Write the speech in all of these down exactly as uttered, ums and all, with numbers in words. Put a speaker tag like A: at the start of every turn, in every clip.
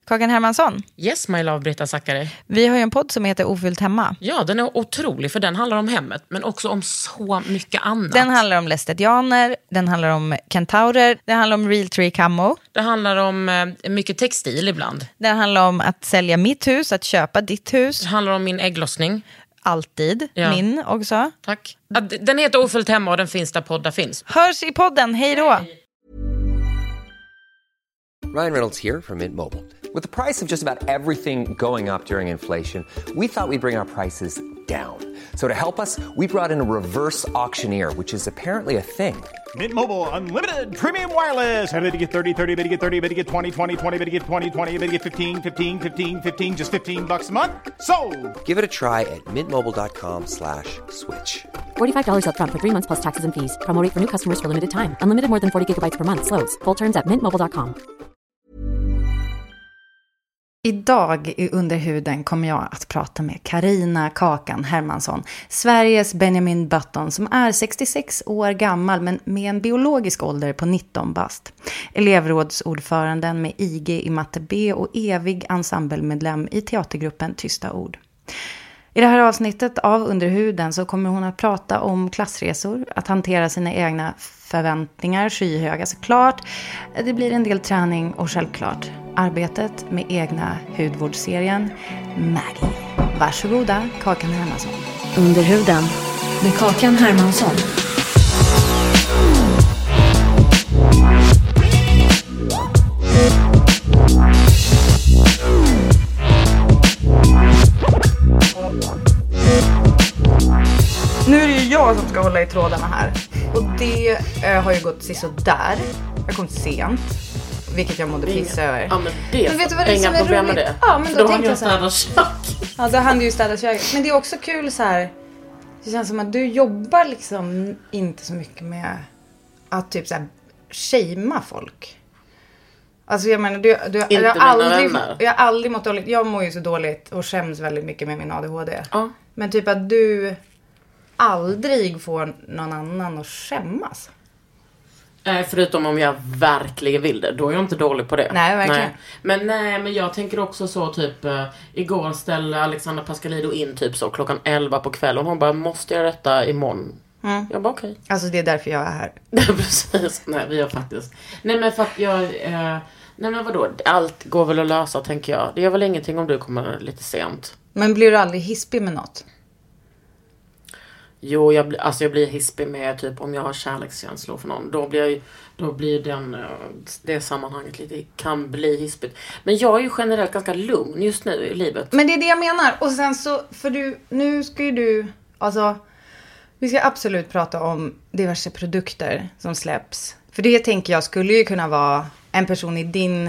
A: Kakan Hermansson.
B: Yes, my love, Britta Zackari.
A: Vi har ju en podd som heter Ofyllt hemma.
B: Ja, den är otrolig för den handlar om hemmet, men också om så mycket annat.
A: Den handlar om lästetianer, den handlar om kentaurer, den handlar om real tree camo.
B: Det handlar om eh, mycket textil ibland.
A: Den handlar om att sälja mitt hus, att köpa ditt hus.
B: Det handlar om min ägglossning.
A: Alltid, ja. Min också.
B: Tack. Den heter Ofyllt hemma och den finns där poddar finns.
A: Hörs i podden, hej då!
C: Ryan Reynolds here from Mint Mobile. With the price of just about everything going up during inflation, we thought we'd bring our prices down. So to help us, we brought in a reverse auctioneer, which is apparently a thing.
D: Mint Mobile Unlimited Premium Wireless. How to get thirty, thirty, how to get thirty, how to get twenty, twenty, twenty, how to get twenty, twenty, how to get fifteen, fifteen, fifteen, fifteen, just fifteen bucks a month? Sold!
C: Give it a try at mintmobile.com slash switch.
E: forty-five dollars up front for three months plus taxes and fees. Promo rate for new customers for limited time. Unlimited more than forty gigabytes per month. Slows full terms at mint mobile dot com.
A: Idag i Underhuden kommer jag att prata med Carina Kakan Hermansson, Sveriges Benjamin Button, som är sextiosex år gammal men med en biologisk ålder på nitton bast. Elevrådsordföranden med I G i matte B och evig ensemblemedlem i teatergruppen Tysta ord. I det här avsnittet av Underhuden så kommer hon att prata om klassresor, att hantera sina egna förväntningar, skyhöga såklart. Det blir en del träning och självklart arbetet med egna hudvårdsserien Maggie. Varsågoda, Kakan Hermansson.
E: Underhuden med Kakan Hermansson.
A: Nu är det ju jag som ska hålla i trådarna här. Och det äh, har ju gått så där. Jag kom sent. Vilket jag mådde pissa över.
B: Ja, men det
A: men vet du vad det är
B: inga
A: som är
B: problem
A: roligt?
B: med det.
A: Ja, men
B: då,
A: då
B: då
A: tänkte
B: han
A: jag så här. Ja, då hann du ju städa köket. Men det är också kul så här. Det känns som att du jobbar liksom inte så mycket med att typ så här shamea folk. Alltså jag menar, du, du,
B: inte
A: jag, har aldrig,
B: vänner.
A: jag har aldrig mått dåligt. Jag mår ju så dåligt och skäms väldigt mycket med min A D H D.
B: Ja.
A: Men typ att du aldrig får någon annan att skämmas.
B: Eh, förutom om jag verkligen vill det. Då är jag inte dålig på det.
A: Nej, verkligen.
B: Nej. Men nej, men jag tänker också så typ eh, igår ställde Alexandra Pascalido in typ så klockan elva på kvällen. Och hon bara, måste jag detta imorgon? Mm. Jag bara, okej. Okay.
A: Alltså det är därför jag är här.
B: Precis, nej vi har faktiskt. Nej men för att jag eh, nej men vadå, allt går väl att lösa tänker jag. Det gör väl ingenting om du kommer lite sent.
A: Men blir du aldrig hispig med något?
B: Jo, jag, bli, alltså jag blir hispig med typ om jag har kärlekskänslor för någon. Då blir jag, då blir den, det sammanhanget lite, kan bli hispigt. Men jag är ju generellt ganska lugn just nu i livet.
A: Men det är det jag menar. Och sen så, för du, nu ska ju du, alltså, vi ska absolut prata om diverse produkter som släpps. För det tänker jag skulle ju kunna vara en person i din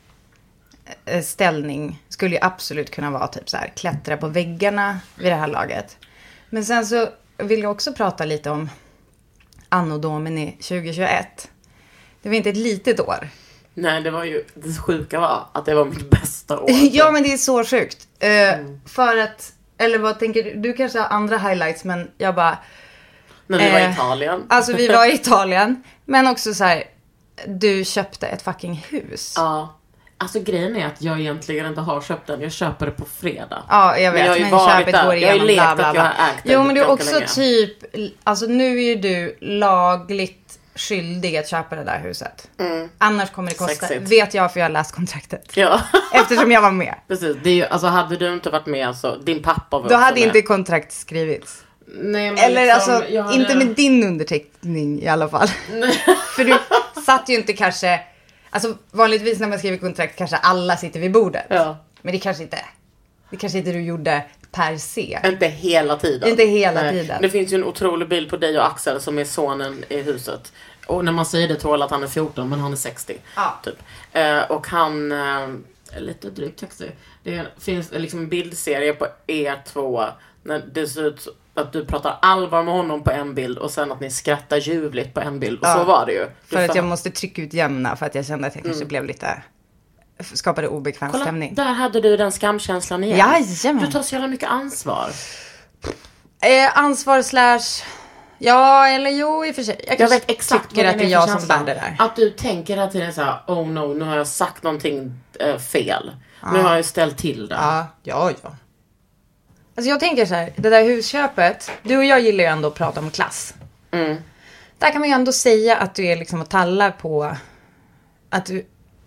A: ställning skulle ju absolut kunna vara typ så här, klättra på väggarna vid det här laget. Men sen så vill jag också prata lite om Anno Domini tjugohundratjugoett. Det var inte ett litet år.
B: Nej, det var ju, det sjuka var att det var mitt bästa år.
A: Ja, men det är så sjukt. Uh, mm. För att, eller vad tänker du? Du kanske har andra highlights, men jag bara...
B: När vi uh, var i Italien.
A: Alltså, vi var i Italien. Men också så här, du köpte ett fucking hus.
B: Ja. Alltså grejen är att jag egentligen inte har köpt den. Jag köper det på fredag.
A: Ja, jag vet. Men, jag men köpet där. Går igenom.
B: Jag har ju lekt bla, bla, bla. Att jag har ägt
A: Jo, men det är också
B: länge.
A: typ... Alltså nu är ju du lagligt skyldig att köpa det där huset. Mm. Annars kommer det kosta... Sexigt. Vet jag för jag har läst kontraktet.
B: Ja.
A: Eftersom jag var med.
B: Precis. Det är ju, alltså hade du inte varit med så... Din pappa var
A: Då hade
B: med.
A: inte kontrakt skrivits.
B: Nej, men
A: eller
B: liksom,
A: alltså,
B: hade...
A: inte med din underteckning i alla fall. För du satt ju inte kanske... Alltså vanligtvis när man skriver kontrakt kanske alla sitter vid bordet.
B: Ja.
A: Men det kanske inte... Det kanske inte du gjorde per se.
B: Inte hela tiden.
A: Inte hela
B: Nej.
A: tiden.
B: Det finns ju en otrolig bild på dig och Axel som är sonen i huset. Och när man säger det tror alla att han är fjorton men han är sextio.
A: Ja.
B: Typ. Eh, och han... Eh, lite drygt sextio. Det finns liksom en bildserie på E två när det ser ut att du pratar allvar med honom på en bild och sen att ni skrattar ljuvligt på en bild. Och ja. Så var det ju. Du
A: för att
B: fan...
A: jag måste trycka ut jämna för att jag kände att jag kanske mm. blev lite... skapade obekväm
B: Kolla,
A: stämning.
B: Där hade du den skamkänslan igen.
A: Jajamän.
B: Du tar så jävla mycket ansvar.
A: Eh, ansvar slash... Ja, eller jo, i och för sig. Jag,
B: Jag vet exakt
A: tycker att det är jag som bär det där.
B: Att du tänker hela tiden så här: oh no, nu har jag sagt någonting äh, fel. Ja. Nu har jag ställt till det.
A: Ja, ja, ja. Alltså jag tänker så här, det där husköpet. Du och jag gillar ju ändå att prata om klass.
B: Mm.
A: Där kan man ju ändå säga att du är liksom och tallar på att du...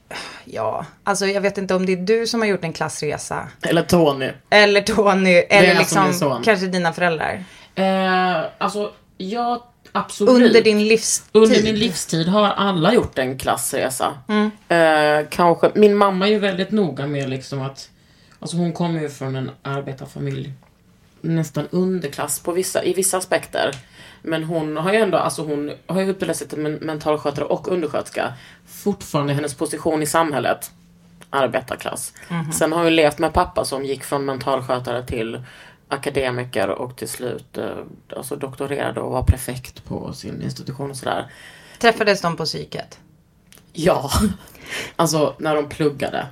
A: Ja, alltså jag vet inte om det är du som har gjort en klassresa.
B: Eller Tony.
A: Eller Tony, eller
B: alltså
A: liksom kanske dina föräldrar.
B: Eh, alltså, jag absolut...
A: Under din livstid.
B: Under min livstid har alla gjort en klassresa. Mm. Eh, kanske, min mamma är ju väldigt noga med liksom att... Alltså hon kommer ju från en arbetarfamilj. Nästan underklass på vissa, i vissa aspekter. Men hon har ju ändå, alltså hon har ju utbildat sig till mentalskötare och undersköterska. Fortfarande hennes position i samhället. Arbetarklass. Mm-hmm. Sen har hon ju levt med pappa som gick från mentalskötare till akademiker och till slut eh, alltså doktorerade och var prefekt på sin institution och sådär.
A: Träffades de på psyket?
B: Ja. Alltså när de pluggade.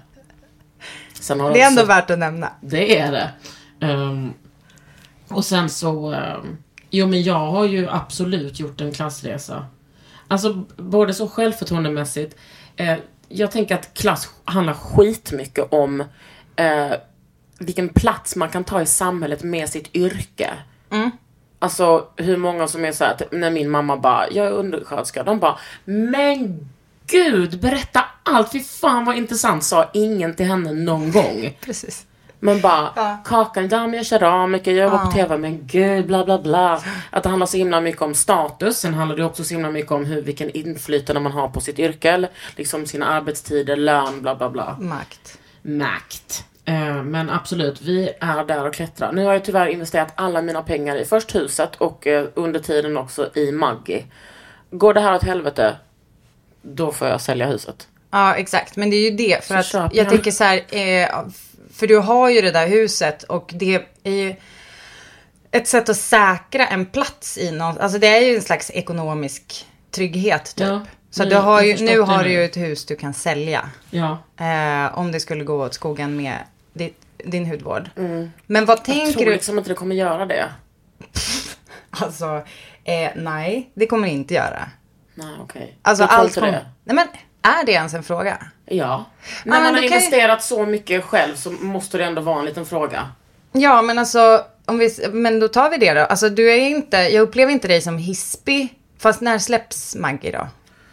B: Sen har
A: det är
B: också,
A: ändå värt att nämna.
B: Det är det. Um, och sen så... Um, jo, men jag har ju absolut gjort en klassresa. Alltså, både så självförtroendemässigt. Eh, jag tänker att klass handlar skitmycket om eh, vilken plats man kan ta i samhället med sitt yrke. Mm. Alltså, hur många som är så här, när min mamma bara, jag är undersköterska, de bara, men gud, berätta allt, fy fan vad intressant, sa ingen till henne någon gång.
A: Precis.
B: Men bara,
A: ja.
B: Kakan, ja, men jag kör ramiker, jag jobbar ja. på tv, men gud, bla bla bla. Att det handlar så himla mycket om status. Sen handlar det också så himla mycket om hur, vilken inflytande man har på sitt yrke. Eller liksom sina arbetstider, lön, bla bla bla.
A: Makt.
B: Makt. Eh, men absolut, vi är där och klättrar. Nu har jag tyvärr investerat alla mina pengar i först huset och eh, under tiden också i Maggi. Går det här åt helvete, då får jag sälja huset.
A: Ja, exakt. Men det är ju det. För
B: så
A: att jag tänker så här... Eh, För du har ju det där huset och det är ju ett sätt att säkra en plats i någon. Alltså det är ju en slags ekonomisk trygghet typ. Ja, så
B: nu,
A: du har ju, nu har
B: nu.
A: du ju ett hus du kan sälja.
B: Ja.
A: Eh, om det skulle gå åt skogen med din, din hudvård. Mm. Men vad tänker du?
B: Jag tror liksom inte det kommer göra det.
A: Alltså, eh, nej, det kommer inte göra.
B: Nej, okej. Okay.
A: Alltså allt kom... det. Nej, men är det ens en fråga?
B: Ja. När ah, man har investerat ju... så mycket själv så måste det ändå vara en liten fråga.
A: Ja, men alltså, om vi, men då tar vi det då. Alltså, du är inte, jag upplever inte dig som hispig. Fast när släpps Maggi då?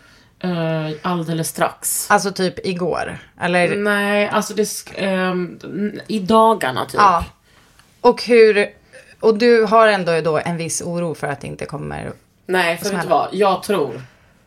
B: Uh, alldeles strax.
A: Alltså typ igår? Eller?
B: Nej, alltså det um, i dagarna typ.
A: Ja. Och hur, och du har ändå då en viss oro för att det inte kommer.
B: Nej, för vet du vad? Jag tror,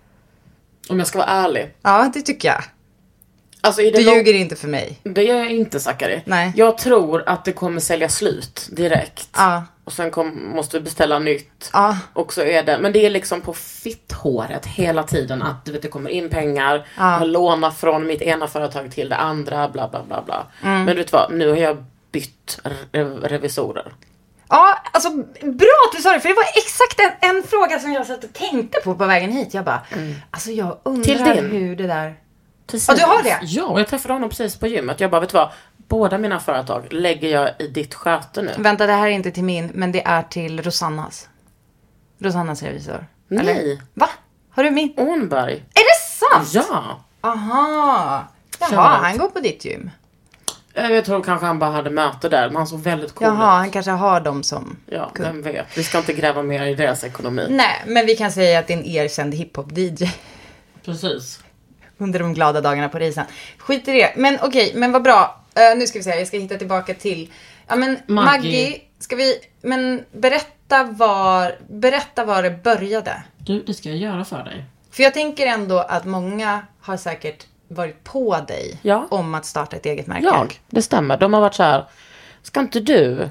B: om jag ska vara ärlig.
A: Ja, det tycker jag.
B: Alltså, är det
A: du
B: lång...
A: ljuger inte för mig.
B: Det gör jag inte, Sakari.
A: Nej.
B: Jag tror att det kommer sälja slut direkt.
A: Ja.
B: Och sen kom, måste vi beställa nytt.
A: Ja.
B: Och så är det, men det är liksom på fitthåret hela tiden. Att du vet, det kommer in pengar. Ja. Jag lånar från mitt ena företag till det andra. Bla bla bla bla. Mm. Men du vet vad, nu har jag bytt re- revisorer.
A: Ja, alltså bra att du sa det. För det var exakt en, en fråga som jag satt och tänkte på på vägen hit. Jag bara, mm. alltså jag undrar hur det där... Ja, du har det?
B: Ja, jag träffade honom precis på gymmet. Jag bara, vet du vad? Båda mina företag lägger jag i ditt sköte nu.
A: Vänta, det här är inte till min, men det är till Rosannas. Rosannas revisor.
B: Nej.
A: Eller? Va? Har du min?
B: Ånberg.
A: Är det sant?
B: Ja.
A: Aha. Jaha, han går på ditt gym.
B: Jag tror kanske han bara hade möte där, men han såg väldigt cool ut.
A: Jaha, han kanske har dem som
B: Ja, kund. Vem vet. Vi ska inte gräva mer i deras ekonomi.
A: Nej, men vi kan säga att det är en erkänd hiphop-D J.
B: Precis.
A: Under de glada dagarna på risen. Skit i det. Men okej, okay, men vad bra. Uh, nu ska vi se, jag ska hitta tillbaka till... Ja, men Maggi. Maggi, ska vi... Men berätta var... Berätta var det började.
B: Du, det ska jag göra för dig.
A: För jag tänker ändå att många har säkert varit på dig.
B: Ja.
A: Om att starta ett eget märke.
B: Jag, det stämmer. De har varit så här... Ska inte du?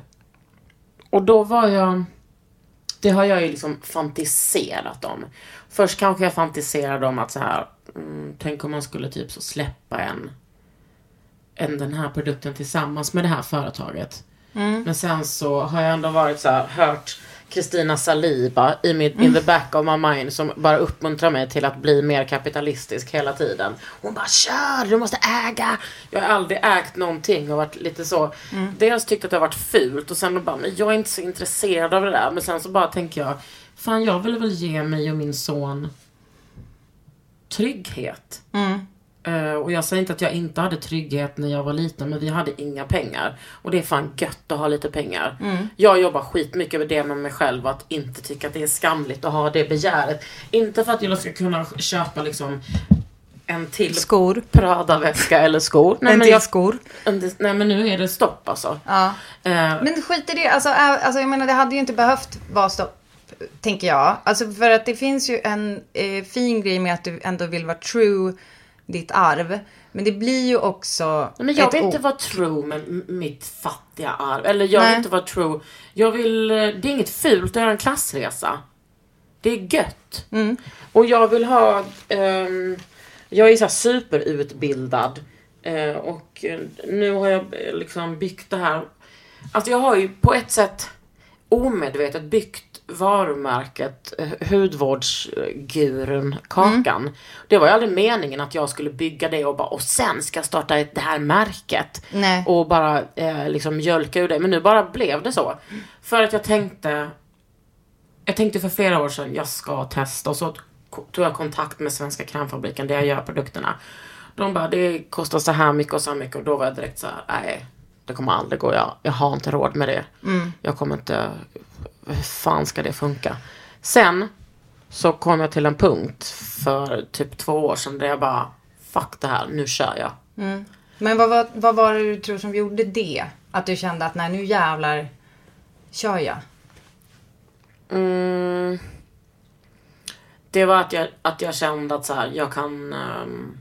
B: Och då var jag... Det har jag ju liksom fantiserat om. Först kanske jag fantiserade om att så här... Mm, tänk om man skulle typ så släppa en, en den här produkten tillsammans med det här företaget. Mm. Men sen så har jag ändå varit så här, hört Kristina Saliba i min, mm. in the back of my mind som bara uppmuntrar mig till att bli mer kapitalistisk hela tiden. Hon bara, kör, du måste äga. Jag har aldrig ägt någonting och varit lite så. Mm. Dels tyckte att det har varit fult och sen bara, men jag är inte så intresserad av det där. Men sen så bara tänker jag, fan jag vill väl ge mig och min son trygghet.
A: Mm.
B: Uh, och jag säger inte att jag inte hade trygghet när jag var liten, men vi hade inga pengar. Och det är fan gött att ha lite pengar.
A: Mm.
B: Jag jobbar skitmycket med det med mig själv, att inte tycka att det är skamligt att ha det begäret. Inte för att jag ska kunna köpa liksom en till
A: skor,
B: Prada-väska eller skor. Nej,
A: en
B: men
A: till
B: jag,
A: skor.
B: Nej, men nu är det stopp alltså.
A: Ja.
B: Uh,
A: men skit i det. Alltså, alltså jag menar, det hade ju inte behövt vara stopp, tänker jag. Alltså för att det finns ju en eh, fin grej med att du ändå vill vara true ditt arv. Men det blir ju också...
B: Men jag vill
A: o-
B: inte vara true med m- mitt fattiga arv. Eller jag
A: Nej.
B: vill inte vara true. Jag vill... Det är inget fult att göra en klassresa. Det är gött.
A: Mm.
B: Och jag vill ha... Um, jag är så här superutbildad. Uh, och nu har jag liksom byggt det här. Alltså jag har ju på ett sätt omedvetet byggt varumärket eh, hudvårdsgurun Kakan. Mm. Det var ju aldrig meningen att jag skulle bygga det och bara, och sen ska jag starta ett, det här märket.
A: Nej.
B: Och bara eh, liksom mjölka ur det. Men nu bara blev det så. För att jag tänkte jag tänkte för flera år sedan jag ska testa, och så tog jag kontakt med Svenska Krämfabriken där jag gör produkterna. De bara, det kostar så här mycket och så här mycket, och då var jag direkt så här, nej, det kommer aldrig gå. Jag, jag har inte råd med det. Mm. Jag kommer inte... Hur fan ska det funka? Sen så kom jag till en punkt för typ två år sedan där jag bara, fuck det här, nu kör jag.
A: Mm. Men vad var, vad var det du tror som gjorde det? Att du kände att nej, nu jävlar kör jag.
B: Mm. Det var att jag, att jag kände att så här, jag kan... Um,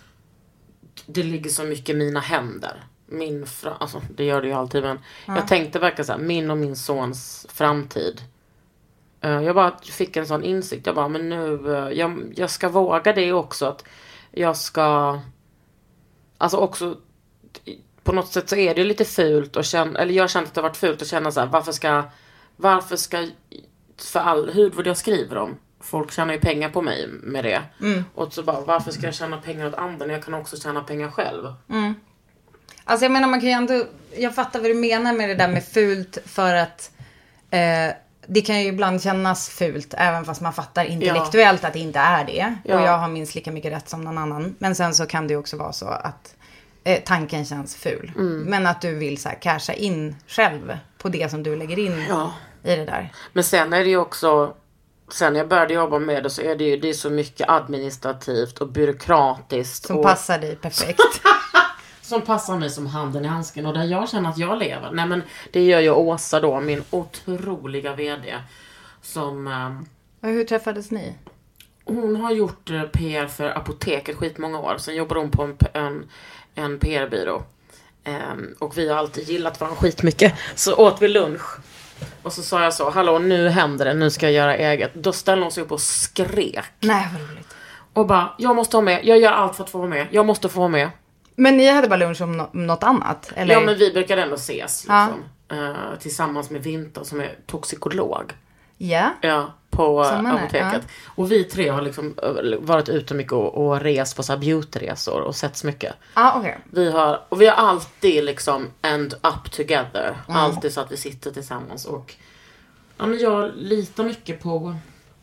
B: det ligger så mycket i mina händer. Min fra, alltså, det gör det ju alltid, men ja. Jag tänkte verkligen så här, min och min sons framtid. Uh, jag bara fick en sån insikt. Jag bara, men nu, uh, jag, jag ska våga det också. Att jag ska, alltså också, på något sätt så är det lite fult att känna, eller jag har känt att det har varit fult att känna så här, varför ska, varför ska, för all hudvård jag skriver om, folk tjänar ju pengar på mig med det. Mm. Och så bara, varför ska jag tjäna pengar åt andra när jag kan också tjäna pengar själv?
A: Mm. Alltså jag menar, man kan ju ändå, jag fattar vad du menar med det där med fult, för att eh, det kan ju ibland kännas fult även fast man fattar intellektuellt ja. Att det inte är det. Ja. Och jag har minst lika mycket rätt som någon annan. Men sen så kan det ju också vara så att eh, tanken känns ful. Mm. Men att du vill så här casha in själv på det som du lägger in ja. I det där.
B: Men sen är det ju också, sen jag började jobba med det så är det ju det är så mycket administrativt och byråkratiskt.
A: Som
B: och...
A: passar dig perfekt.
B: Som passar mig som handen i handsken. Och där jag känner att jag lever. Nej, men det gör ju Åsa då, min otroliga vd. Som... Um,
A: och hur träffades ni?
B: Hon har gjort uh, P R för Apoteket skitmånga år. Sen jobbar hon på en, en, en P R-byrå. Um, och vi har alltid gillat varandra skitmycket. Så åt vi lunch. Och så sa jag så, hallå, nu händer det. Nu ska jag göra eget. Då ställde hon sig upp och skrek.
A: Nej, vad roligt.
B: Och bara, jag måste ha med. Jag gör allt för att få vara med. Jag måste få vara med.
A: Men ni hade bara lunch om no- något annat? Eller?
B: Ja, men vi brukar ändå ses liksom, ja. uh, tillsammans med Vinter som är toxikolog.
A: Yeah.
B: Ja. På
A: Som
B: apoteket.
A: Ja.
B: Och vi tre har liksom varit ute mycket och, och rest på så här beautyresor och setts mycket.
A: Ah, okay.
B: Vi har, och vi har alltid liksom end up together. Mm. Alltid så att vi sitter tillsammans. Och ja, men jag litar mycket på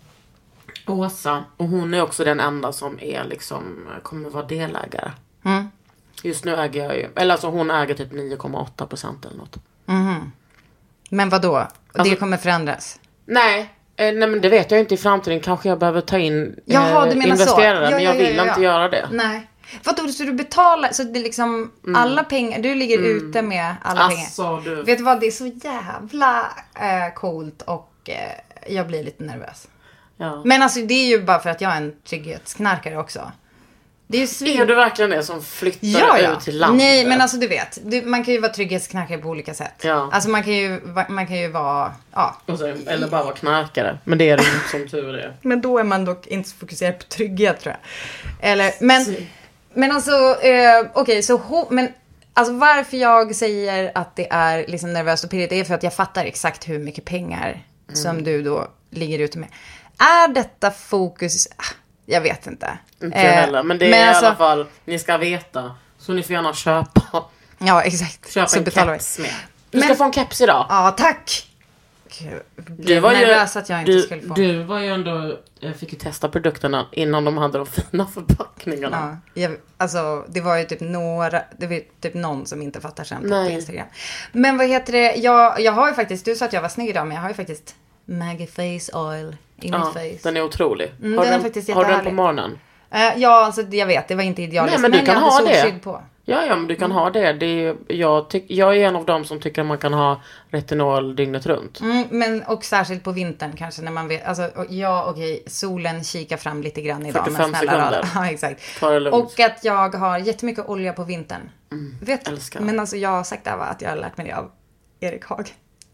B: Åsa. Och hon är också den enda som är liksom, kommer vara delägare.
A: Mm.
B: Just nu äger jag ju, eller alltså hon äger typ nio komma åtta procent eller något.
A: Mm. Men vad då? Det alltså, kommer förändras?
B: Nej, eh, nej men det vet jag inte i framtiden. Kanske jag behöver ta in
A: Jaha,
B: eh,
A: du menar
B: investerare.
A: så. Ja,
B: men jag
A: ja, ja,
B: vill
A: ja, ja.
B: inte göra det.
A: Nej. Vadå, så du betalar, så det är liksom mm. alla pengar, du ligger mm. ute med alla
B: alltså,
A: pengar.
B: Du...
A: Vet du vad, det är så jävla eh, coolt och eh, jag blir lite nervös.
B: Ja.
A: Men alltså det är ju bara för att jag är en trygghetsknarkare också. Det är ju svin...
B: Är du verkligen det som flyttar
A: ja, ja.
B: ut till landet?
A: Nej, men alltså du vet, du, man kan ju vara trygghetsknarkare på olika sätt.
B: Ja.
A: Alltså man kan ju, man kan ju vara, ja.
B: Och så, eller bara vara knarkare. Men det är det inte som tur är.
A: Men då är man dock inte så fokuserad på trygghet, tror jag. Eller, men, men alltså, eh, okej, okay, så ho- men alltså varför jag säger att det är liksom nervöst och pirrigt är för att jag fattar exakt hur mycket pengar mm. som du då ligger ute med. Är detta fokus... Jag vet inte.
B: Inte jag heller. Men det är men i alltså, alla fall, ni ska veta. Så ni får gärna köpa.
A: Ja, exakt.
B: Köpa
A: så
B: en
A: betalar
B: keps med. Du men, ska få en keps idag.
A: Ja, tack. blev nervös att jag inte
B: du,
A: skulle få.
B: Du var ju ändå, jag fick ju testa produkterna innan de hade de fina förpackningarna.
A: Ja, jag, alltså det var ju typ några, det var typ någon som inte fattar skämtet
B: Nej.
A: på Instagram. Men vad heter det, jag, jag har ju faktiskt, du sa att jag var snygg idag, men jag har ju faktiskt Maggie Face Oil i
B: Ja,
A: mitt face.
B: den är otrolig.
A: Mm,
B: har,
A: den är
B: den,
A: faktiskt
B: har du den på
A: jättehärlig.
B: morgonen?
A: Uh, ja, alltså jag vet, det var inte idealiskt.
B: Nej, men du kan
A: jag
B: ha
A: hade
B: det.
A: solskydd på.
B: Ja, ja, men du kan mm. ha det. det är, jag, tyck, jag är en av dem som tycker att man kan ha retinol dygnet runt.
A: Mm, men och särskilt på vintern kanske när man vet, alltså ja okej, solen kikar fram lite grann idag.
B: fyrtiofem
A: men snälla
B: sekunder.
A: Ja, exakt.
B: Ta det lugnt.
A: Och att jag har jättemycket olja på vintern.
B: Mm,
A: vet,
B: älskar.
A: men alltså jag har sagt det här, va, att jag har lärt mig det av Erik Haag.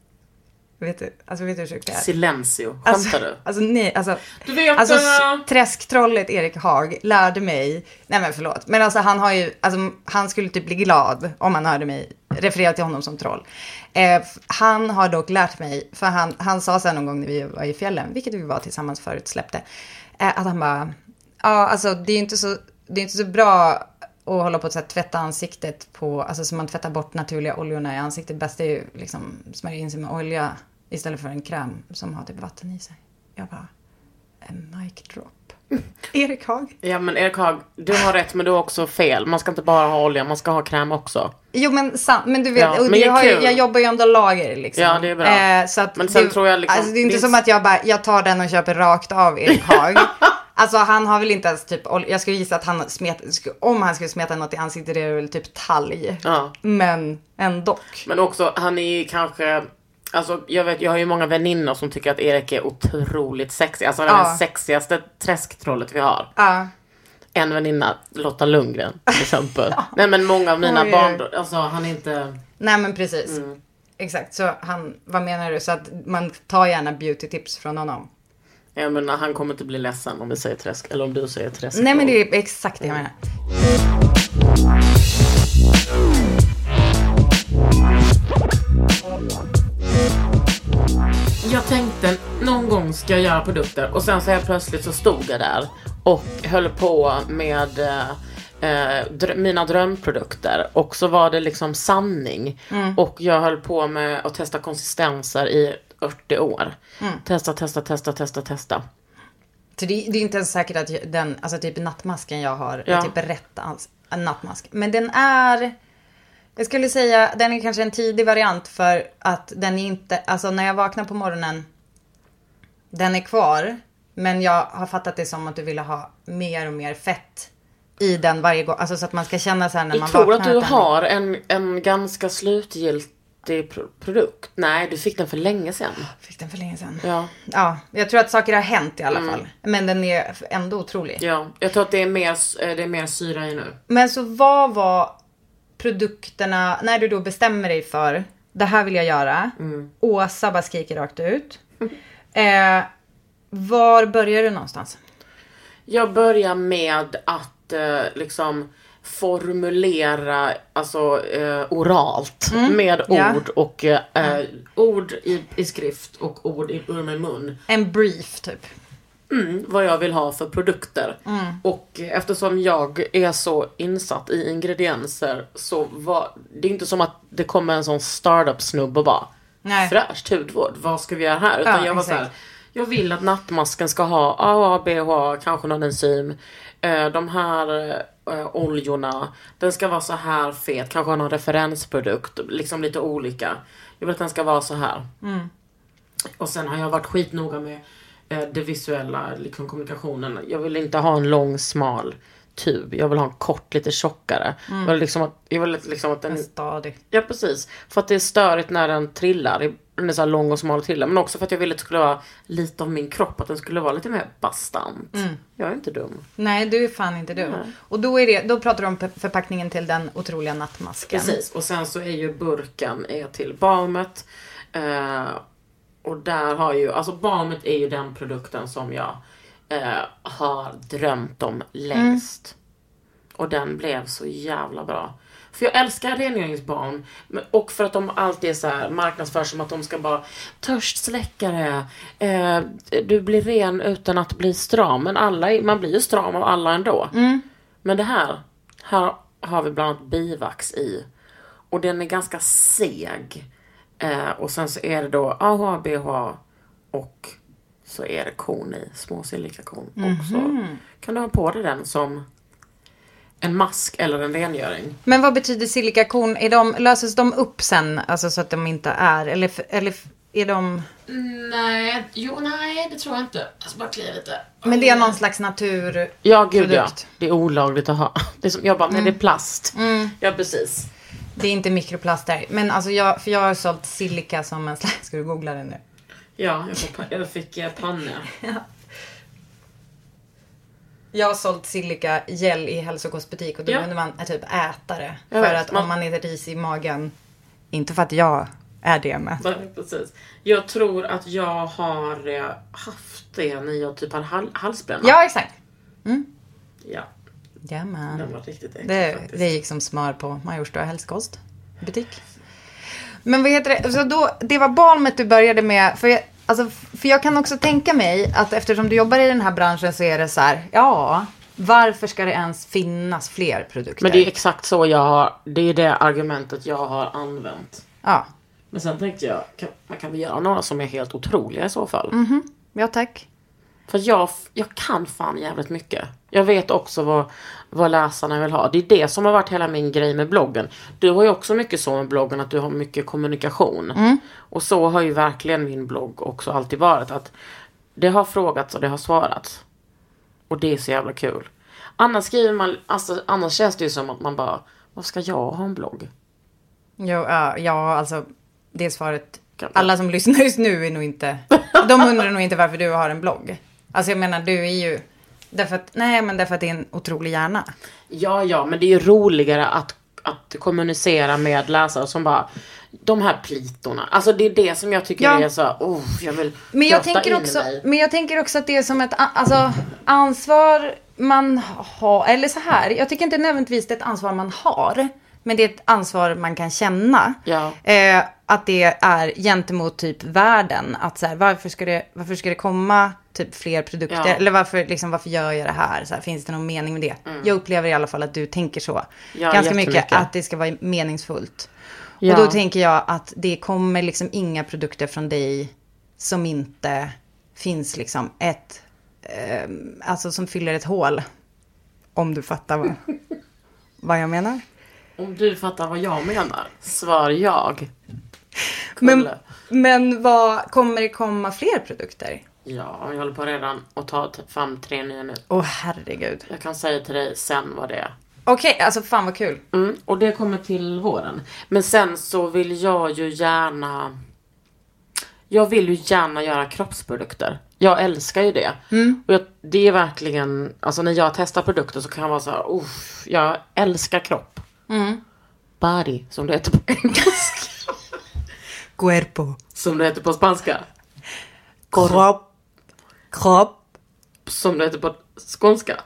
A: Vet du, alltså vet du hur sjukt det är?
B: Silencio, skämtar
A: Alltså,
B: du?
A: alltså nej, alltså,
B: Du vet,
A: alltså
B: uh...
A: träsktrollet Erik Haag lärde mig, nej men förlåt, men alltså han har ju, alltså han skulle typ bli glad om han hörde mig referera till honom som troll. Eh, han har dock lärt mig, för han, han sa så här någon gång när vi var i fjällen, vilket vi var tillsammans förut släppte, eh, att han bara, ja alltså det är inte så, det är inte så bra och hålla på att så här, tvätta ansiktet på, alltså så man tvättar bort naturliga oljorna i ansiktet. Bäst är ju liksom smörja in sig med olja istället för en kräm som har typ vatten i sig. Jag bara, en mic drop. Erik Haag.
B: Ja, men Erik Haag, du har rätt, men du har också fel. Man ska inte bara ha olja, man ska ha kräm också.
A: Jo, men, sant, men du vet,
B: Ja,
A: och
B: men
A: jag, har,
B: kul.
A: jag jobbar ju under lager liksom.
B: Ja, det är bra.
A: Eh, så att
B: Men sen
A: det,
B: tror jag liksom,
A: alltså, det är inte
B: det är-
A: som att jag bara, jag tar den och köper rakt av Erik Haag. Alltså han har väl inte ens typ, jag skulle gissa att han smet, om han skulle smeta något i ansiktet, det är väl typ talg.
B: Ja.
A: Men ändå.
B: Men också, han är ju kanske... Alltså, jag vet, jag har ju många väninnor som tycker att Erik är otroligt sexig. Alltså, han är
A: Ja.
B: den sexigaste träsktrollet vi har.
A: Ja.
B: En väninna, Lotta Lundgren, till exempel. Nej, men många av mina
A: Oj.
B: barn, alltså, han är inte...
A: Nej men precis.
B: Mm.
A: Exakt, så han, vad menar du? Så att man tar gärna beauty tips från honom.
B: Jag menar, han kommer inte bli ledsen om vi säger träsk, eller om du säger träsk.
A: Nej men det är exakt det jag menar.
B: Jag tänkte, någon gång ska jag göra produkter. Och sen så här plötsligt så stod jag där och höll på med eh, drö- mina drömprodukter. Och så var det liksom sanning.
A: Mm.
B: Och jag höll på med att testa konsistenser i fyrtio år.
A: Mm.
B: Testa, testa, testa, testa, testa.
A: Så det, det är inte ens säkert att den, alltså typ nattmasken jag har
B: Ja.
A: är typ rätt alls, en nattmask. Men den är, jag skulle säga, den är kanske en tidig variant för att den är inte, alltså när jag vaknar på morgonen, den är kvar. Men jag har fattat det som att du vill ha mer och mer fett i den varje gång. Alltså så att man ska känna så här när man
B: Jag tror
A: vaknar.
B: att du
A: den-
B: har en, en ganska slutgiltig pro- produkt. Nej, du fick den för länge sedan.
A: Fick den för länge sedan.
B: Ja,
A: Ja, jag tror att saker har hänt i alla fall. Men den är ändå otrolig.
B: ja. Jag tror att det är mer, det är mer syra i nu.
A: Men så vad var produkterna, när du då bestämmer dig för, det här vill jag göra.
B: Mm.
A: Åsa bara skriker rakt ut. Eh, var börjar du någonstans?
B: Jag börjar med att eh, liksom formulera, alltså eh, oralt med
A: ja.
B: ord och eh, eh, ord i, i skrift och ord i, ur min mun.
A: En brief typ.
B: Mm, vad jag vill ha för produkter. Och eh, eftersom jag är så insatt i ingredienser så var det är inte som att det kommer en sån startup-snubb och bara
A: Nej.
B: fräscht hudvård, vad ska vi göra här? Utan
A: Ja,
B: jag var
A: exakt.
B: så här, jag vill att nattmasken ska ha A A, B H, kanske någon enzym. Eh, de här eh, oljorna, den ska vara så här fet, kanske ha någon referensprodukt, liksom lite olika. Jag vill att den ska vara så här.
A: Mm.
B: Och sen har jag varit skitnoga med eh, det visuella, liksom kommunikationen. Jag vill inte ha en lång, smal tub. Jag vill ha en kort, lite tjockare. Jag vill liksom att, jag vill liksom att den...
A: En stadig.
B: Ja, precis. För att det är störigt när den trillar. Den är så här lång och smal och trillar. Men också för att jag ville att det skulle vara lite av min kropp. Att den skulle vara lite mer bastant. Jag är inte dum.
A: Nej, du är fan inte du. Och då, är det, då pratar du om pe- förpackningen till den otroliga nattmasken.
B: Precis. Och sen så är ju burken är till balmet. Eh, och där har ju... Alltså balmet är ju den produkten som jag eh, har drömt om längst. Och den blev så jävla bra. För jag älskar rengöringsbalm. men- Och för att de alltid är så här marknadsför som att de ska bara törstsläckare. Eh, du blir ren utan att bli stram. Men alla, är- man blir ju stram av alla ändå. Men det här, här har vi bland annat bivax i. Och den är ganska seg. Eh, och sen så är det då A H A, B H A och så är det kon i, små silikakon. Mm-hmm. Och så kan du ha på dig den som en mask eller en rengöring.
A: Men vad betyder silikakon? Är de, löses de upp sen, alltså så att de inte är, eller, eller är de...
B: Nej, jo nej, det tror jag inte. Jag ska bara klia lite.
A: Men det är någon slags natur.
B: Ja, gud ja. Det är olagligt att ha. Det är som, jag bara, mm. men det är plast. Mm. Ja, precis.
A: Det är inte mikroplaster. Men alltså jag, för jag har sålt silika som en slags, ska du googla det nu?
B: Ja, jag fick, jag fick panna.
A: Ja. Jag har sålt silika gel i hälsokostbutik och då kunde ja. man typ äta det. För vet, att man... om man är ris i magen, inte för att jag är det med.
B: Nej, precis. Jag tror att jag har haft det när jag typ har halsbränna.
A: Ja, exakt. Mm.
B: Ja.
A: Ja, man.
B: Den var riktigt äcklig,
A: det, det gick som smör på Majorstua hälsokost butik. Men vad heter det? Så då, det var balmet du började med. För jag, alltså, för jag kan också tänka mig att eftersom du jobbar i den här branschen så är det så här, ja, varför ska det ens finnas fler produkter?
B: Men det är exakt så jag har, det är det argumentet jag har använt.
A: Ja.
B: Men sen tänkte jag, kan, kan vi göra några som är helt otroliga i så fall?
A: Mhm, ja tack.
B: För jag, jag kan fan jävligt mycket. Jag vet också vad, vad läsarna vill ha. Det är det som har varit hela min grej med bloggen. Du har ju också mycket så med bloggen att du har mycket kommunikation. Mm. Och så har ju verkligen min blogg också alltid varit. Att det har frågats och det har svarats. Och det är så jävla kul. Annars skriver man, alltså, annars känns det ju som att man bara, vad ska jag ha en blogg?
A: Jo, ja, ja alltså det svaret. Alla som lyssnar just nu är nog inte, de undrar nog inte varför du har en blogg. Alltså jag menar, du är ju därför att, nej men därför att det är en otrolig hjärna.
B: Ja, ja, men det är ju roligare att, att kommunicera med läsare som bara, de här plitorna. Alltså det är det som jag tycker ja. är så, oh, jag vill
A: men jag tänker också, mig. Men jag tänker också att det är som ett alltså, ansvar man har, eller så här, jag tycker inte nödvändigtvis det är ett ansvar man har. Men det är ett ansvar man kan känna. Ja. Eh, att det är gentemot typ världen. Att så här, varför ska det, varför ska det komma typ fler produkter? Ja. Eller varför, liksom, varför gör jag det här? Så här, finns det någon mening med det? Mm. Jag upplever i alla fall att du tänker så. Ja, ganska mycket att det ska vara meningsfullt. Ja. Och då tänker jag att det kommer liksom inga produkter från dig som inte finns liksom ett, eh, alltså som fyller ett hål. Om du fattar vad, vad jag menar.
B: Om du fattar vad jag menar, svar jag.
A: Men, men vad kommer det komma fler produkter?
B: Ja, jag håller på redan att ta fram tre nya nu.
A: Åh, herregud.
B: Jag kan säga till dig sen vad det är.
A: Okej, okay, alltså fan vad kul.
B: Mm, och det kommer till våren. Men sen så vill jag ju gärna... Jag vill ju gärna göra kroppsprodukter. Jag älskar ju det. Mm. Och jag, det är verkligen... Alltså när jag testar produkter så kan jag vara så här... Uff, jag älskar kropp. Mm. Body, som det heter på engelska.
A: Cuerpo.
B: Som det heter på spanska.
A: Kropp. Kropp.
B: Som det heter på skånska.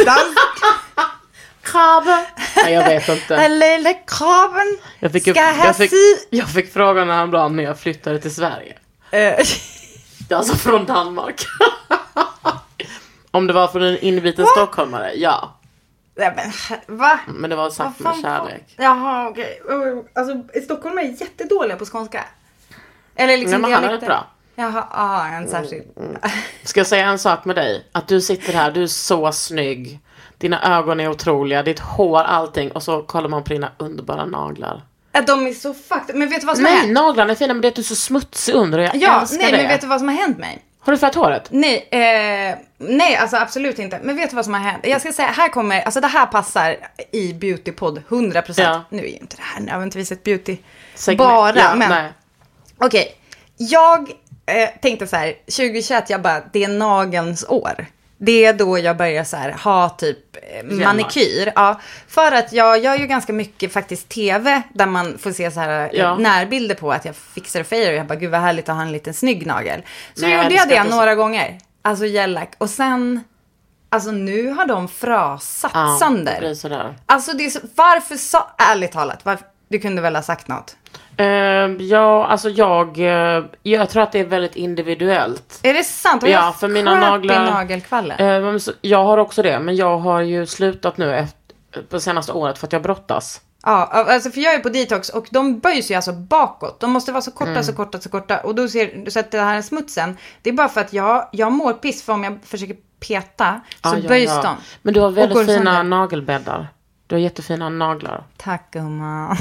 B: Krabbe. Nej, jag vet inte.
A: Den lilla krabben
B: jag fick, upp, jag, fick, jag fick frågan häromdagen när jag flyttade till Sverige. Uh. Alltså från Danmark. Om det var från en inviten stockholmare, ja.
A: Nej, men, va?
B: Men det var sagt med kärlek.
A: Jaha, okej. Okay. Alltså, Stockholm är jättedåliga på skånska. Eller liksom
B: nej, men han är rätt bra.
A: Jaha, ah, en särskild. Mm.
B: Ska jag säga en sak med dig? Att du sitter här, du är så snygg. Dina ögon är otroliga, ditt hår, allting. Och så kollar man på dina underbara naglar.
A: Ja, de är så fucked. Men vet du vad som
B: nej,
A: har hänt?
B: Nej, naglarna är fina, men det är att du är så smutsig under. Jag
A: ja,
B: älskar
A: nej,
B: det.
A: men vet du vad som har hänt mig?
B: Har du färgat håret?
A: Nej, eh, nej, alltså absolut inte. Men vet du vad som har hänt? Jag ska säga, här kommer, alltså det här passar i beautypodd hundra procent. Ja. Nu är ju inte det här nödvändigtvis ett beauty segment. Bara, ja, men okej. Okay. Jag eh, tänkte så här, tjugohundratjugoett, jag bara, det är nagelns år. Det är då jag börjar så här, ha typ manikyr. Ja, för att jag gör ju ganska mycket faktiskt tv där man får se så här ja. närbilder på att jag fixar och fejar och jag bara, gud vad härligt att ha en liten snygg nagel. Så nej, gjorde jag det några så... gånger. Alltså gellack. Och sen, alltså nu har de frasat ja, sönder.
B: Det är sådär.
A: Alltså det är så, varför så, ärligt talat, varför, du kunde väl ha sagt något?
B: Uh, ja, alltså jag uh, jag tror att det är väldigt individuellt.
A: Är det sant?
B: Och ja, för mina naglar
A: nagelkvallen.
B: Uh, jag har också det, men jag har ju slutat nu efter, på senaste året för att jag brottas.
A: Ja, alltså för jag är på detox och de böjs ju alltså bakåt. De måste vara så korta, mm. så korta, så korta. Och då ser så att det här smutsen, det är bara för att jag, jag mår piss för om jag försöker peta så
B: ah, ja,
A: böjs
B: ja.
A: de.
B: Men du har väldigt fina sönder. nagelbäddar. Du har jättefina naglar.
A: Tack, gumma.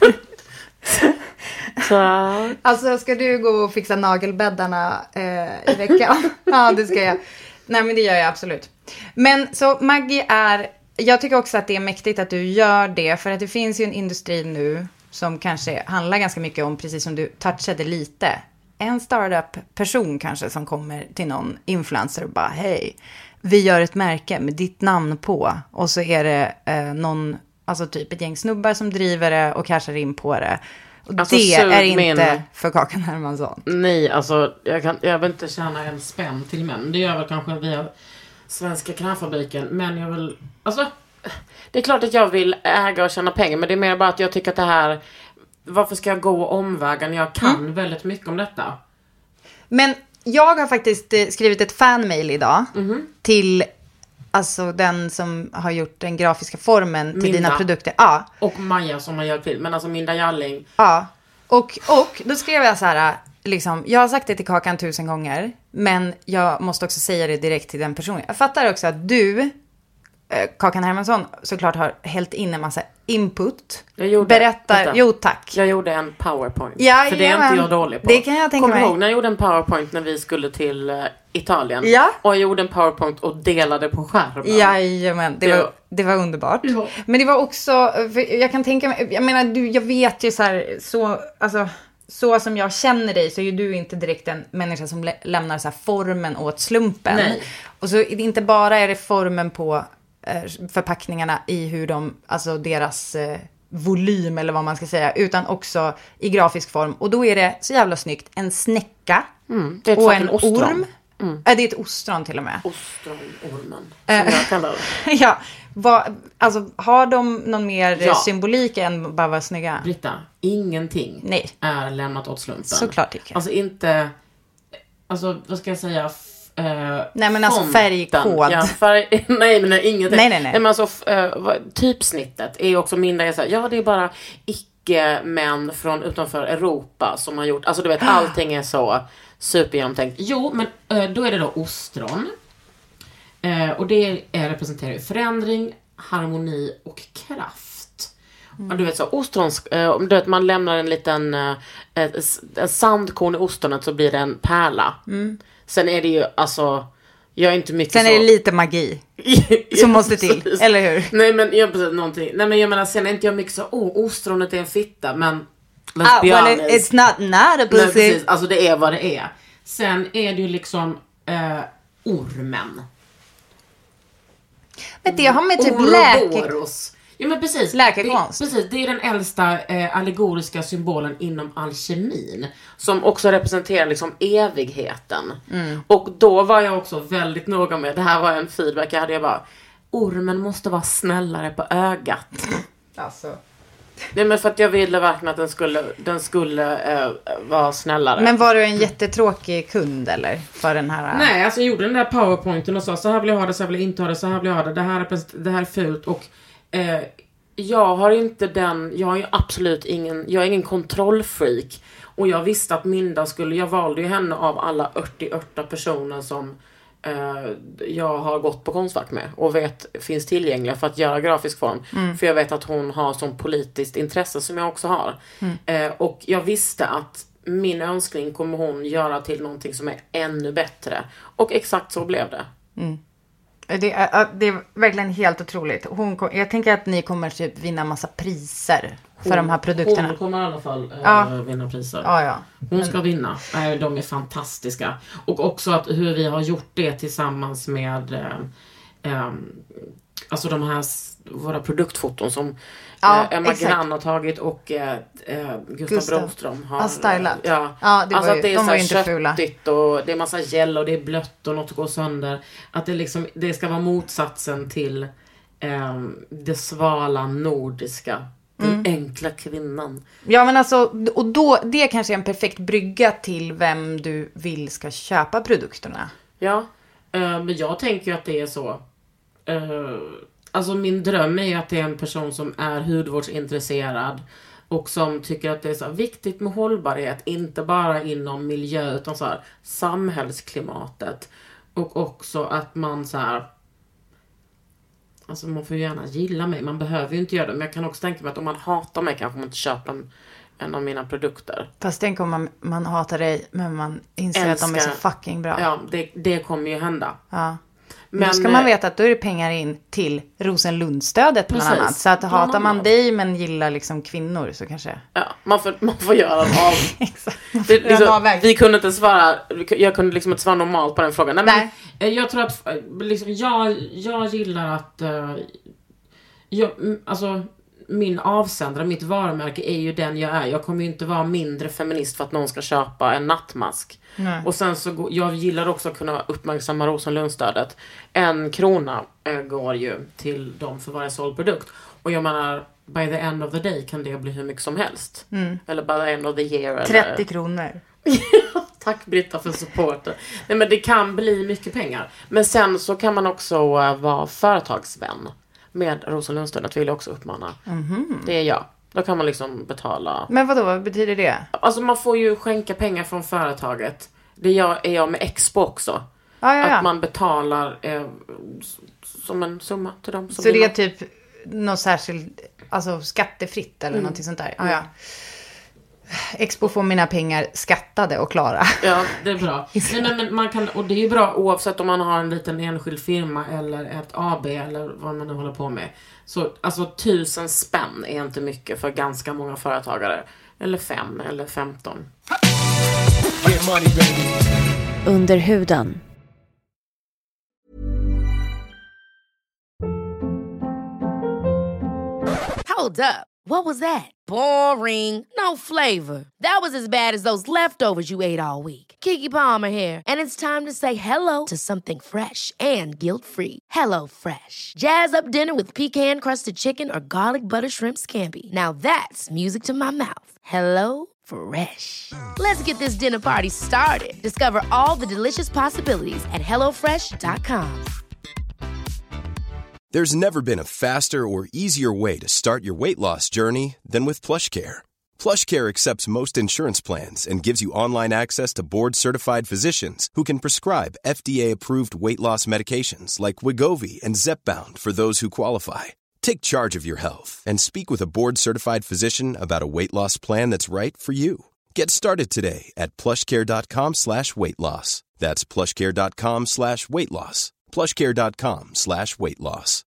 B: Så.
A: Alltså, ska du gå och fixa nagelbäddarna eh, i veckan? Ja, det ska jag. Nej, men det gör jag absolut. Men så Maggie är... Jag tycker också att det är mäktigt att du gör det. För att det finns ju en industri nu som kanske handlar ganska mycket om, precis som du touchade lite, en startup-person kanske som kommer till någon influencer och bara, hej, vi gör ett märke med ditt namn på. Och så är det eh, någon, alltså typ ett gäng snubbar som driver det och cashar in på det. Och alltså, det är inte min... för Kakan Hermansson.
B: Nej, alltså jag, kan, jag vill inte tjäna en spänn till män. Det gör väl kanske via Svenska Krämfabriken. Men jag vill, alltså det är klart att jag vill äga och tjäna pengar. Men det är mer bara att jag tycker att det här, varför ska jag gå omvägen? Jag kan mm. väldigt mycket om detta.
A: Men jag har faktiskt skrivit ett fanmail idag mm-hmm. till alltså den som har gjort den grafiska formen till Minda. Dina produkter. Ja.
B: Och Maja som har hjälpt till. Men alltså Minda Jalling.
A: Ja. Och, och då skrev jag så här, liksom, jag har sagt det till Kakan tusen gånger. Men jag måste också säga det direkt till den personen. Jag fattar också att du, Kakan Hermansson, såklart har hällt in en massa input.
B: Jag gjorde,
A: berättar,
B: vänta.
A: jo tack.
B: Jag gjorde en PowerPoint.
A: Ja,
B: för det är
A: ja,
B: inte jag dålig på.
A: Det kan jag tänka
B: Kommer
A: mig.
B: du ihåg när jag gjorde en PowerPoint när vi skulle till uh, Italien?
A: Ja.
B: Och jag gjorde en PowerPoint och delade på skärmen.
A: Jajamän, det, det, var, det var underbart. Ja. Men det var också, jag kan tänka mig, jag menar, du, jag vet ju så här, så, alltså, så som jag känner dig så är ju du inte direkt en människa som lä- lämnar så här formen åt slumpen.
B: Nej.
A: Och så är det inte bara är det formen på förpackningarna i hur de, alltså deras eh, volym eller vad man ska säga, utan också i grafisk form. Och då är det så jävla snyggt, en snäcka
B: mm, det är
A: och en
B: ostron.
A: orm. Mm. Äh, det är ett ostron till och med.
B: Ostronormen, som jag kallar det.
A: Ja, vad, alltså har de någon mer
B: ja. symbolik
A: än bara vara snygga?
B: Britta, ingenting
A: Nej.
B: är lämnat åt slumpen.
A: Såklart tycker jag.
B: Alltså inte, alltså vad ska jag säga, Uh,
A: nej men alltså färgkod.
B: Ja, färg, nej men nej, inget.
A: Nej, nej, nej.
B: Men alltså uh, typsnittet är också mindre så här, ja det är bara icke-män från utanför Europa som har gjort, alltså du vet allting är så supergenomtänkt. Jo, men uh, då är det då ostron. Uh, och det är, representerar förändring, harmoni och kraft. Mm. Och du vet så ostrons, uh, du vet man lämnar en liten uh, en sandkorn i ostronet så blir det en pärla. Mm. Sen är det ju, alltså, jag är inte mycket
A: sen
B: så...
A: är det lite magi som måste till, eller hur?
B: Nej, men jag precis någonting. Nej, men jag menar, sen är inte jag mycket så, oh, ostronet är en fitta, men let's
A: ah,
B: be
A: well,
B: honest.
A: It's not, not a pussy.
B: Nej, precis, alltså det är vad det är. Sen är det ju liksom eh, ormen.
A: Men det har med typ läke...
B: Ja, men precis.
A: Läkekonst.
B: Det, precis, det är den äldsta eh, allegoriska symbolen inom alkemin. Som också representerar liksom evigheten. Mm. Och då var jag också väldigt noga med, det här var en feedback jag hade, jag bara, ormen måste vara snällare på ögat.
A: Alltså.
B: Nej, men för att jag ville verkligen att den skulle, den skulle eh, vara snällare.
A: Men var du en jättetråkig kund eller? För den här...
B: Nej, alltså jag gjorde den där powerpointen och sa, så här vill jag ha det, så här vill jag inte ha det, så här vill jag ha det. Det här är, det här är fult och eh, jag har inte den, jag har ju absolut ingen, jag är ingen kontrollfreak. Och jag visste att Minda skulle, jag valde ju henne av alla fyrtioåtta personer som eh, jag har gått på Konstfack med. Och vet finns tillgängliga för att göra grafisk form. Mm. För jag vet att hon har sån politiskt intresse som jag också har. Mm. Eh, och jag visste att min önskning kommer hon göra till någonting som är ännu bättre. Och exakt så blev det.
A: Mm. Det är, det är verkligen helt otroligt. Hon kom, jag tänker att ni kommer typ vinna massa priser för hon, de här produkterna.
B: Hon kommer i alla fall äh,
A: ja.
B: vinna priser.
A: Ja, ja.
B: Hon ska vinna. Äh, de är fantastiska. Och också att hur vi har gjort det tillsammans med äh, äh, alltså de här våra produktfoton som
A: ja,
B: äh, Emma Grann har tagit och äh, Gustav, Gustav Broström har,
A: har stylat.
B: Ja,
A: ja det
B: alltså
A: var ju,
B: att det är
A: de var ju
B: så
A: inte fula.
B: Och det är massa gel och det är blött och något går sönder. Att det liksom, det ska vara motsatsen till äh, det svala nordiska. Den mm. enkla kvinnan.
A: Ja, men alltså, och då, det är kanske en perfekt brygga till vem du vill ska köpa produkterna.
B: Ja, uh, men jag tänker att det är så. Uh, alltså min dröm är ju att det är en person som är hudvårdsintresserad och som tycker att det är så här viktigt med hållbarhet, inte bara inom miljö utan så här samhällsklimatet. Och också att man så här, alltså man får ju gärna gilla mig, man behöver ju inte göra det, men jag kan också tänka mig att om man hatar mig kanske man inte köper en, en av mina produkter.
A: Fast tänk om man, man hatar dig men man inser Älskar. att de är så fucking bra.
B: Ja, det, det kommer ju hända.
A: Ja. Men då ska man veta att då är det pengar in till Rosenlundstödet bland precis, annat. Så att hatar man annat. dig men gillar liksom kvinnor så kanske...
B: Ja, man får, man får göra en av... Exakt. Det, liksom, vi kunde inte svara... Jag kunde liksom inte svara normalt på den frågan. Nej, Nej. Men, jag tror att... Liksom, jag, jag gillar att... Uh, jag, alltså... Min avsändare, mitt varumärke är ju den jag är. Jag kommer ju inte vara mindre feminist för att någon ska köpa en nattmask. Nej. Och sen så, jag gillar också att kunna uppmärksamma Rosenlundstödet. En krona äh, går ju till dem för varje såld produkt. Och jag menar, by the end of the day kan det bli hur mycket som helst. Mm. Eller by the end of the year.
A: trettio
B: eller...
A: kronor.
B: Tack Britta för supporten. Nej men det kan bli mycket pengar. Men sen så kan man också uh, vara företagsvän. Med Rosenlundstödet vill jag också uppmana. Mm-hmm. Det är jag. Då kan man liksom betala.
A: Men vadå, vad betyder det?
B: Alltså man får ju skänka pengar från företaget. Det gör, är jag med Expo också.
A: Ah, ja, ja.
B: Att man betalar eh, som en summa till dem. Som
A: så det är typ något särskilt, alltså skattefritt eller mm. någonting sånt där? Ah, ja. Expo får mina pengar skattade och klara.
B: Ja, det är bra. Nej, men, men man kan, och det är ju bra oavsett om man har en liten enskild firma eller ett A B eller vad man nu håller på med. Så alltså tusen spänn är inte mycket för ganska många företagare. Eller fem eller femton.
E: Under huden.
F: Hold up. What was that? Boring. No flavor. That was as bad as those leftovers you ate all week. Keke Palmer here. And it's time to say hello to something fresh and guilt-free. Hello Fresh. Jazz up dinner with pecan-crusted chicken or garlic butter shrimp scampi. Now that's music to my mouth. Hello Fresh. Let's get this dinner party started. Discover all the delicious possibilities at hello fresh dot com.
G: There's never been a faster or easier way to start your weight loss journey than with PlushCare. PlushCare accepts most insurance plans and gives you online access to board-certified physicians who can prescribe F D A-approved weight loss medications like Wegovy and Zepbound for those who qualify. Take charge of your health and speak with a board-certified physician about a weight loss plan that's right for you. Get started today at plushcare.com slash weight loss. That's plushcare.com slash weight loss. plushcare.com slash weight loss.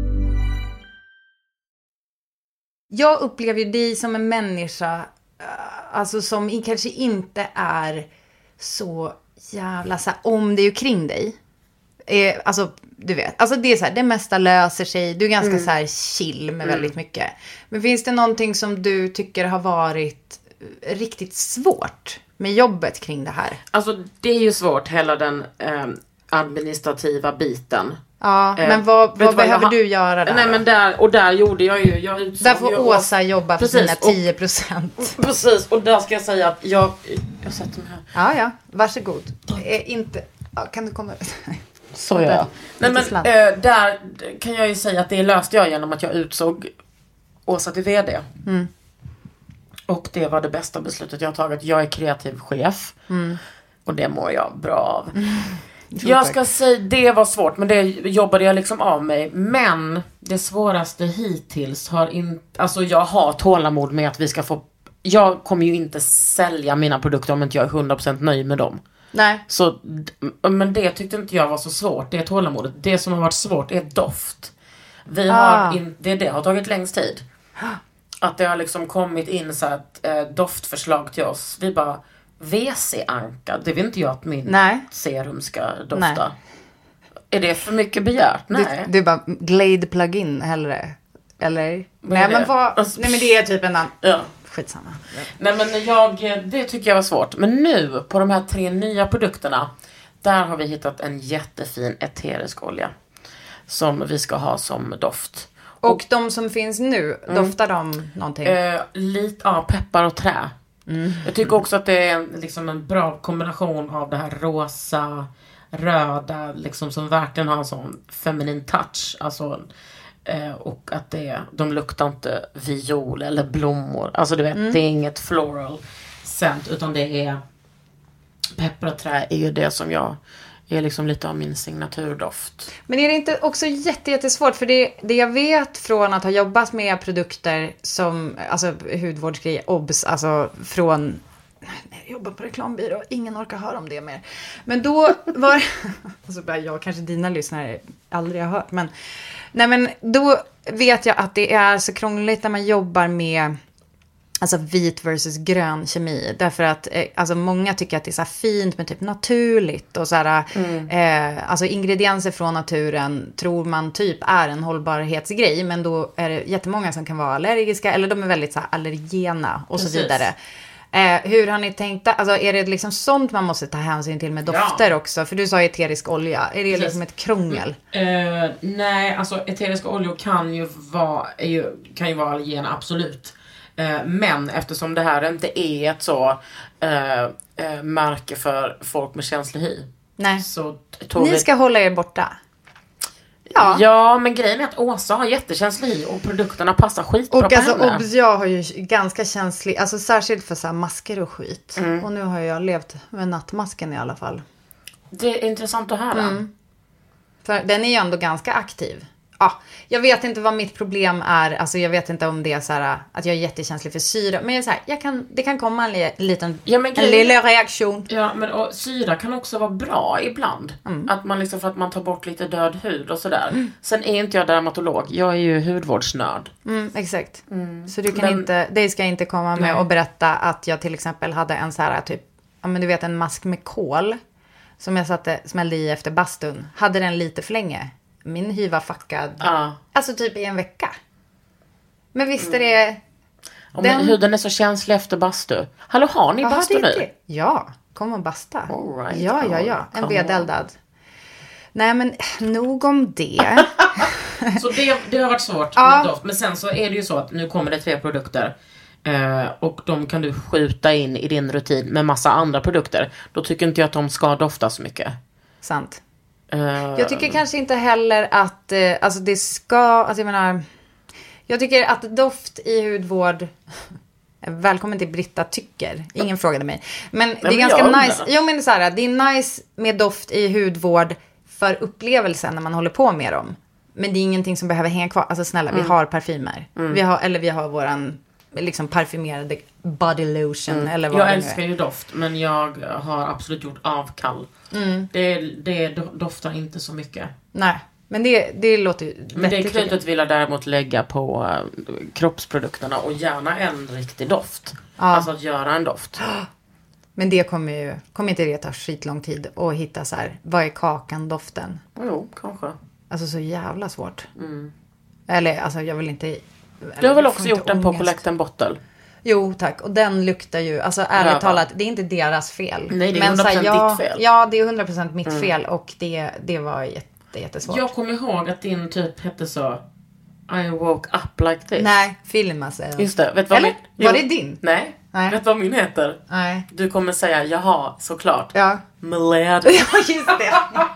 A: Jag upplever ju dig som en människa, alltså som kanske inte är så jävla så här, om det är ju kring dig. Eh, alltså, du vet, alltså det är så här, det mesta löser sig. Du är ganska mm. så här chill med mm. väldigt mycket. Men finns det någonting som du tycker har varit riktigt svårt med jobbet kring det här?
B: Alltså det är ju svårt, hela den eh, administrativa biten.
A: Ja, eh, men vad, vad behöver vad du göra där?
B: Nej, men där, och där gjorde jag ju... Jag
A: där får Åsa jobba för precis, sina tio procent.
B: Och, precis, och där ska jag säga att jag... Jag sätter mig här.
A: Ja, ja, varsågod. Eh, inte... Ja, kan du komma...
B: Så ja. Nej, men eh, där kan jag ju säga att det löste jag genom att jag utsåg Åsa till vd. Mm. Och det var det bästa beslutet jag har tagit. Jag är kreativ chef. Mm. Och det mår jag bra av. Mm. Jag ska säga, det var svårt, men det jobbade jag liksom av mig. Men det svåraste hittills har inte... Alltså jag har tålamod med att vi ska få... Jag kommer ju inte sälja mina produkter om inte jag är hundra procent nöjd med dem.
A: Nej.
B: Så, men det tyckte inte jag var så svårt. Det är tålamodet. Det som har varit svårt är doft. Vi har
A: ah.
B: in, det, det har tagit längst tid. Att det har liksom kommit in så att eh, doftförslag till oss. Vi bara... V C-anka, det vill inte jag att min Nej. serum ska dofta. Nej. Är det för mycket begärt? Nej.
A: Du, du bara Glade plugin hellre. Eller? Nej men, vad, alltså, nej men det är typ en annan.
B: Ja.
A: Skitsamma. Ja.
B: Nej men jag, det tycker jag var svårt. Men nu på de här tre nya produkterna, där har vi hittat en jättefin eterisk olja. Som vi ska ha som doft.
A: Och, och de som finns nu, mm, doftar de någonting?
B: Eh, lite av ja, peppar och trä. Mm. Jag tycker också att det är en, liksom en bra kombination av det här rosa, röda, liksom som verkligen har en sån feminin touch. Alltså Eh, och att det, de luktar inte viol eller blommor. Alltså du vet,
A: Mm.
B: det är inget floral scent, utan det är pepparträ är ju det som jag är liksom lite av min signaturdoft.
A: Men är det inte också jätte, jättesvårt? För det, det jag vet från att ha jobbat med produkter som, alltså hudvårdsgrejer, obs, alltså från, jag jobbar på reklambyrå, ingen orkar höra om det mer. Men då var, alltså bara jag, kanske dina lyssnare aldrig har hört, men nej men då vet jag att det är så krångligt när man jobbar med alltså vit versus grön kemi. Därför att eh, alltså många tycker att det är så här fint med typ naturligt. Och så här, mm. eh, alltså ingredienser från naturen tror man typ är en hållbarhetsgrej. Men då är det jättemånga som kan vara allergiska. Eller de är väldigt så här allergena och Precis. Så vidare. Eh, hur har ni tänkt? Alltså är det liksom sånt man måste ta hänsyn till med dofter ja. Också? För du sa eterisk olja. Är det Precis. Liksom ett krångel?
B: Mm. Uh, nej, alltså eteriska oljor kan ju vara, är ju, kan ju vara allergena, absolut. Men eftersom det här inte är ett så äh, äh, märke för folk med känslig hy.
A: Nej.
B: Så
A: Ni vi... ska hålla er borta.
B: Ja. ja, men grejen är att Åsa har jättekänslig hy och produkterna passar skitbra
A: och
B: på
A: alltså,
B: henne.
A: Och jag har ju ganska känslig, alltså särskilt för så här masker och skit. Mm. Och nu har jag levt med nattmasken i alla fall.
B: Det är intressant att höra. Mm.
A: För den är ju ändå ganska aktiv. Ja, jag vet inte vad mitt problem är. Alltså jag vet inte om det är så här att jag är jättekänslig för syra. Men jag är så här, jag kan, det kan komma en li- liten
B: ja, men
A: en lilla reaktion.
B: Ja, men och, syra kan också vara bra ibland. Mm. Att man liksom, för att man tar bort lite död hud och sådär. Mm. Sen är inte jag dermatolog. Jag är ju hudvårdsnörd.
A: Mm, exakt. Mm. Så du kan men, inte, det ska inte komma med nej. Och berätta att jag till exempel hade en så här typ, ja men du vet en mask med kol. Som jag satte, smällde i efter bastun. Hade den lite för länge. Min hy var fuckad.
B: Ja.
A: Alltså typ i en vecka. Men visst är det...
B: Ja, den... men huden är så känslig efter bastu. Hallå, har ni
A: Aha,
B: bastu nu?
A: Det. Ja, kom och basta.
B: All right.
A: Ja, ja, ja. En vedeldad. Nej, men nog om det.
B: Så det, det har varit svårt ja. Med doft. Men sen så är det ju så att nu kommer det tre produkter. Eh, och de kan du skjuta in i din rutin med massa andra produkter. Då tycker inte jag att de ska dofta så mycket.
A: Sant. Jag tycker kanske inte heller att eh, alltså det ska, alltså jag menar, jag tycker att doft i hudvård, välkommen till Britta tycker, ingen frågade mig, men, men det är ganska nice, jo men det är så här, det är nice med doft i hudvård för upplevelsen när man håller på med dem, men det är ingenting som behöver hänga kvar, alltså snälla, mm. vi har parfymer, mm. vi har, eller vi har våran liksom parfymerade body lotion mm. eller vad
B: jag
A: det
B: älskar ju doft, men jag har absolut gjort avkall. Mm. Det, det doftar inte så mycket.
A: Nej, men det, det låter ju
B: men det krutet vill jag däremot lägga på uh, kroppsprodukterna och gärna en riktig doft. Ja. Alltså att göra en doft.
A: Men det kommer ju, kommer inte det ta skitlång tid att hitta så här, vad är kakan-doften?
B: Jo, kanske.
A: Alltså så jävla svårt.
B: Mm.
A: Eller, alltså jag vill inte...
B: Du har väl också gjort den på Collect and Bottle?
A: Jo, tack. Och den luktar ju, alltså ärligt ja, talat, det är inte deras fel.
B: Nej, det är hundra procent
A: men, så här, ja,
B: ditt fel.
A: Ja, det är hundra procent mitt
B: mm.
A: fel och det, det var jätte, jättesvårt.
B: Jag kommer ihåg att din typ hette så I woke up like this.
A: Nej, Filma säger
B: just det. Vet vad
A: Eller?
B: Min...
A: Var det din?
B: Nej. Nej. Vet vad min heter?
A: Nej.
B: Du kommer säga, jaha, såklart.
A: Ja.
B: Milad.
A: Ja, just det.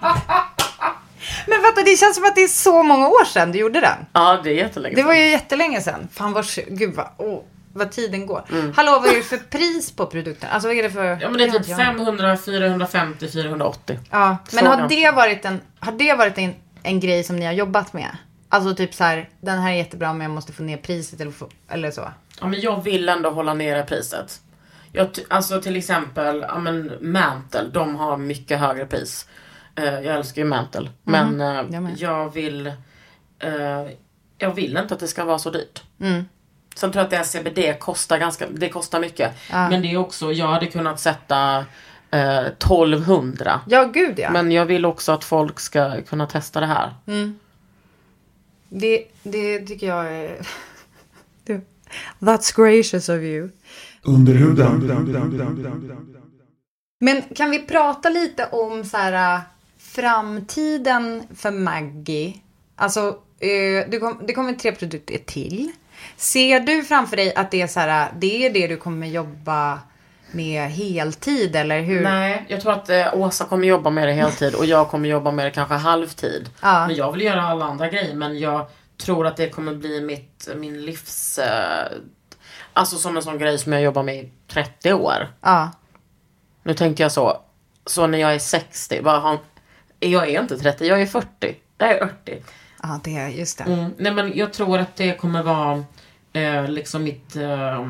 A: Men vänta, det känns som att det är så många år sedan du gjorde den.
B: Ja, det är jättelänge
A: sedan. Det var ju jättelänge sedan. Fan vad, gud vad, åh, vad tiden går. Mm. Hallå, vad är det för pris på produkten? Alltså vad är det för...
B: Ja, men det är typ femhundra, fyrahundrafemtio, fyrahundraåttio.
A: Ja, men har det varit en, har det varit en, en grej som ni har jobbat med? Alltså typ så här, den här är jättebra men jag måste få ner priset eller, få, eller så.
B: Ja, men jag vill ändå hålla nere priset. Jag, alltså till exempel, ja men Mantle, de har mycket högre pris. Uh, jag älskar ju Mantle. Mm. Men uh, jag, jag vill uh, jag vill inte att det ska vara så dyrt.
A: Mm.
B: Sen tror jag att det C B D kostar ganska, det kostar mycket.
A: Ja.
B: Men det är också, jag hade kunnat sätta uh, tolvhundra.
A: Ja, gud ja.
B: Men jag vill också att folk ska kunna testa det här.
A: Mm. Det, det tycker jag är... That's gracious of you.
H: Under huden.
A: Men kan vi prata lite om så här, framtiden för Maggi? Alltså, det kom, det kommer tre produkter till. Ser du framför dig att det är så här, det är det du kommer jobba med heltid eller hur?
B: Nej, jag tror att eh, Åsa kommer jobba med det heltid och jag kommer jobba med det kanske halvtid.
A: Ja.
B: Men jag vill göra alla andra grejer, men jag tror att det kommer bli mitt, min livs... Eh, alltså som en sån grej som jag jobbar med i trettio år.
A: Ja.
B: Nu tänker jag så. Så när jag är sextio. Bara, han, jag är inte trettio, jag är fyrtio. Jag är fyrtio.
A: Ja, det är just det.
B: Mm, nej, men jag tror att det kommer vara eh, liksom mitt... Eh,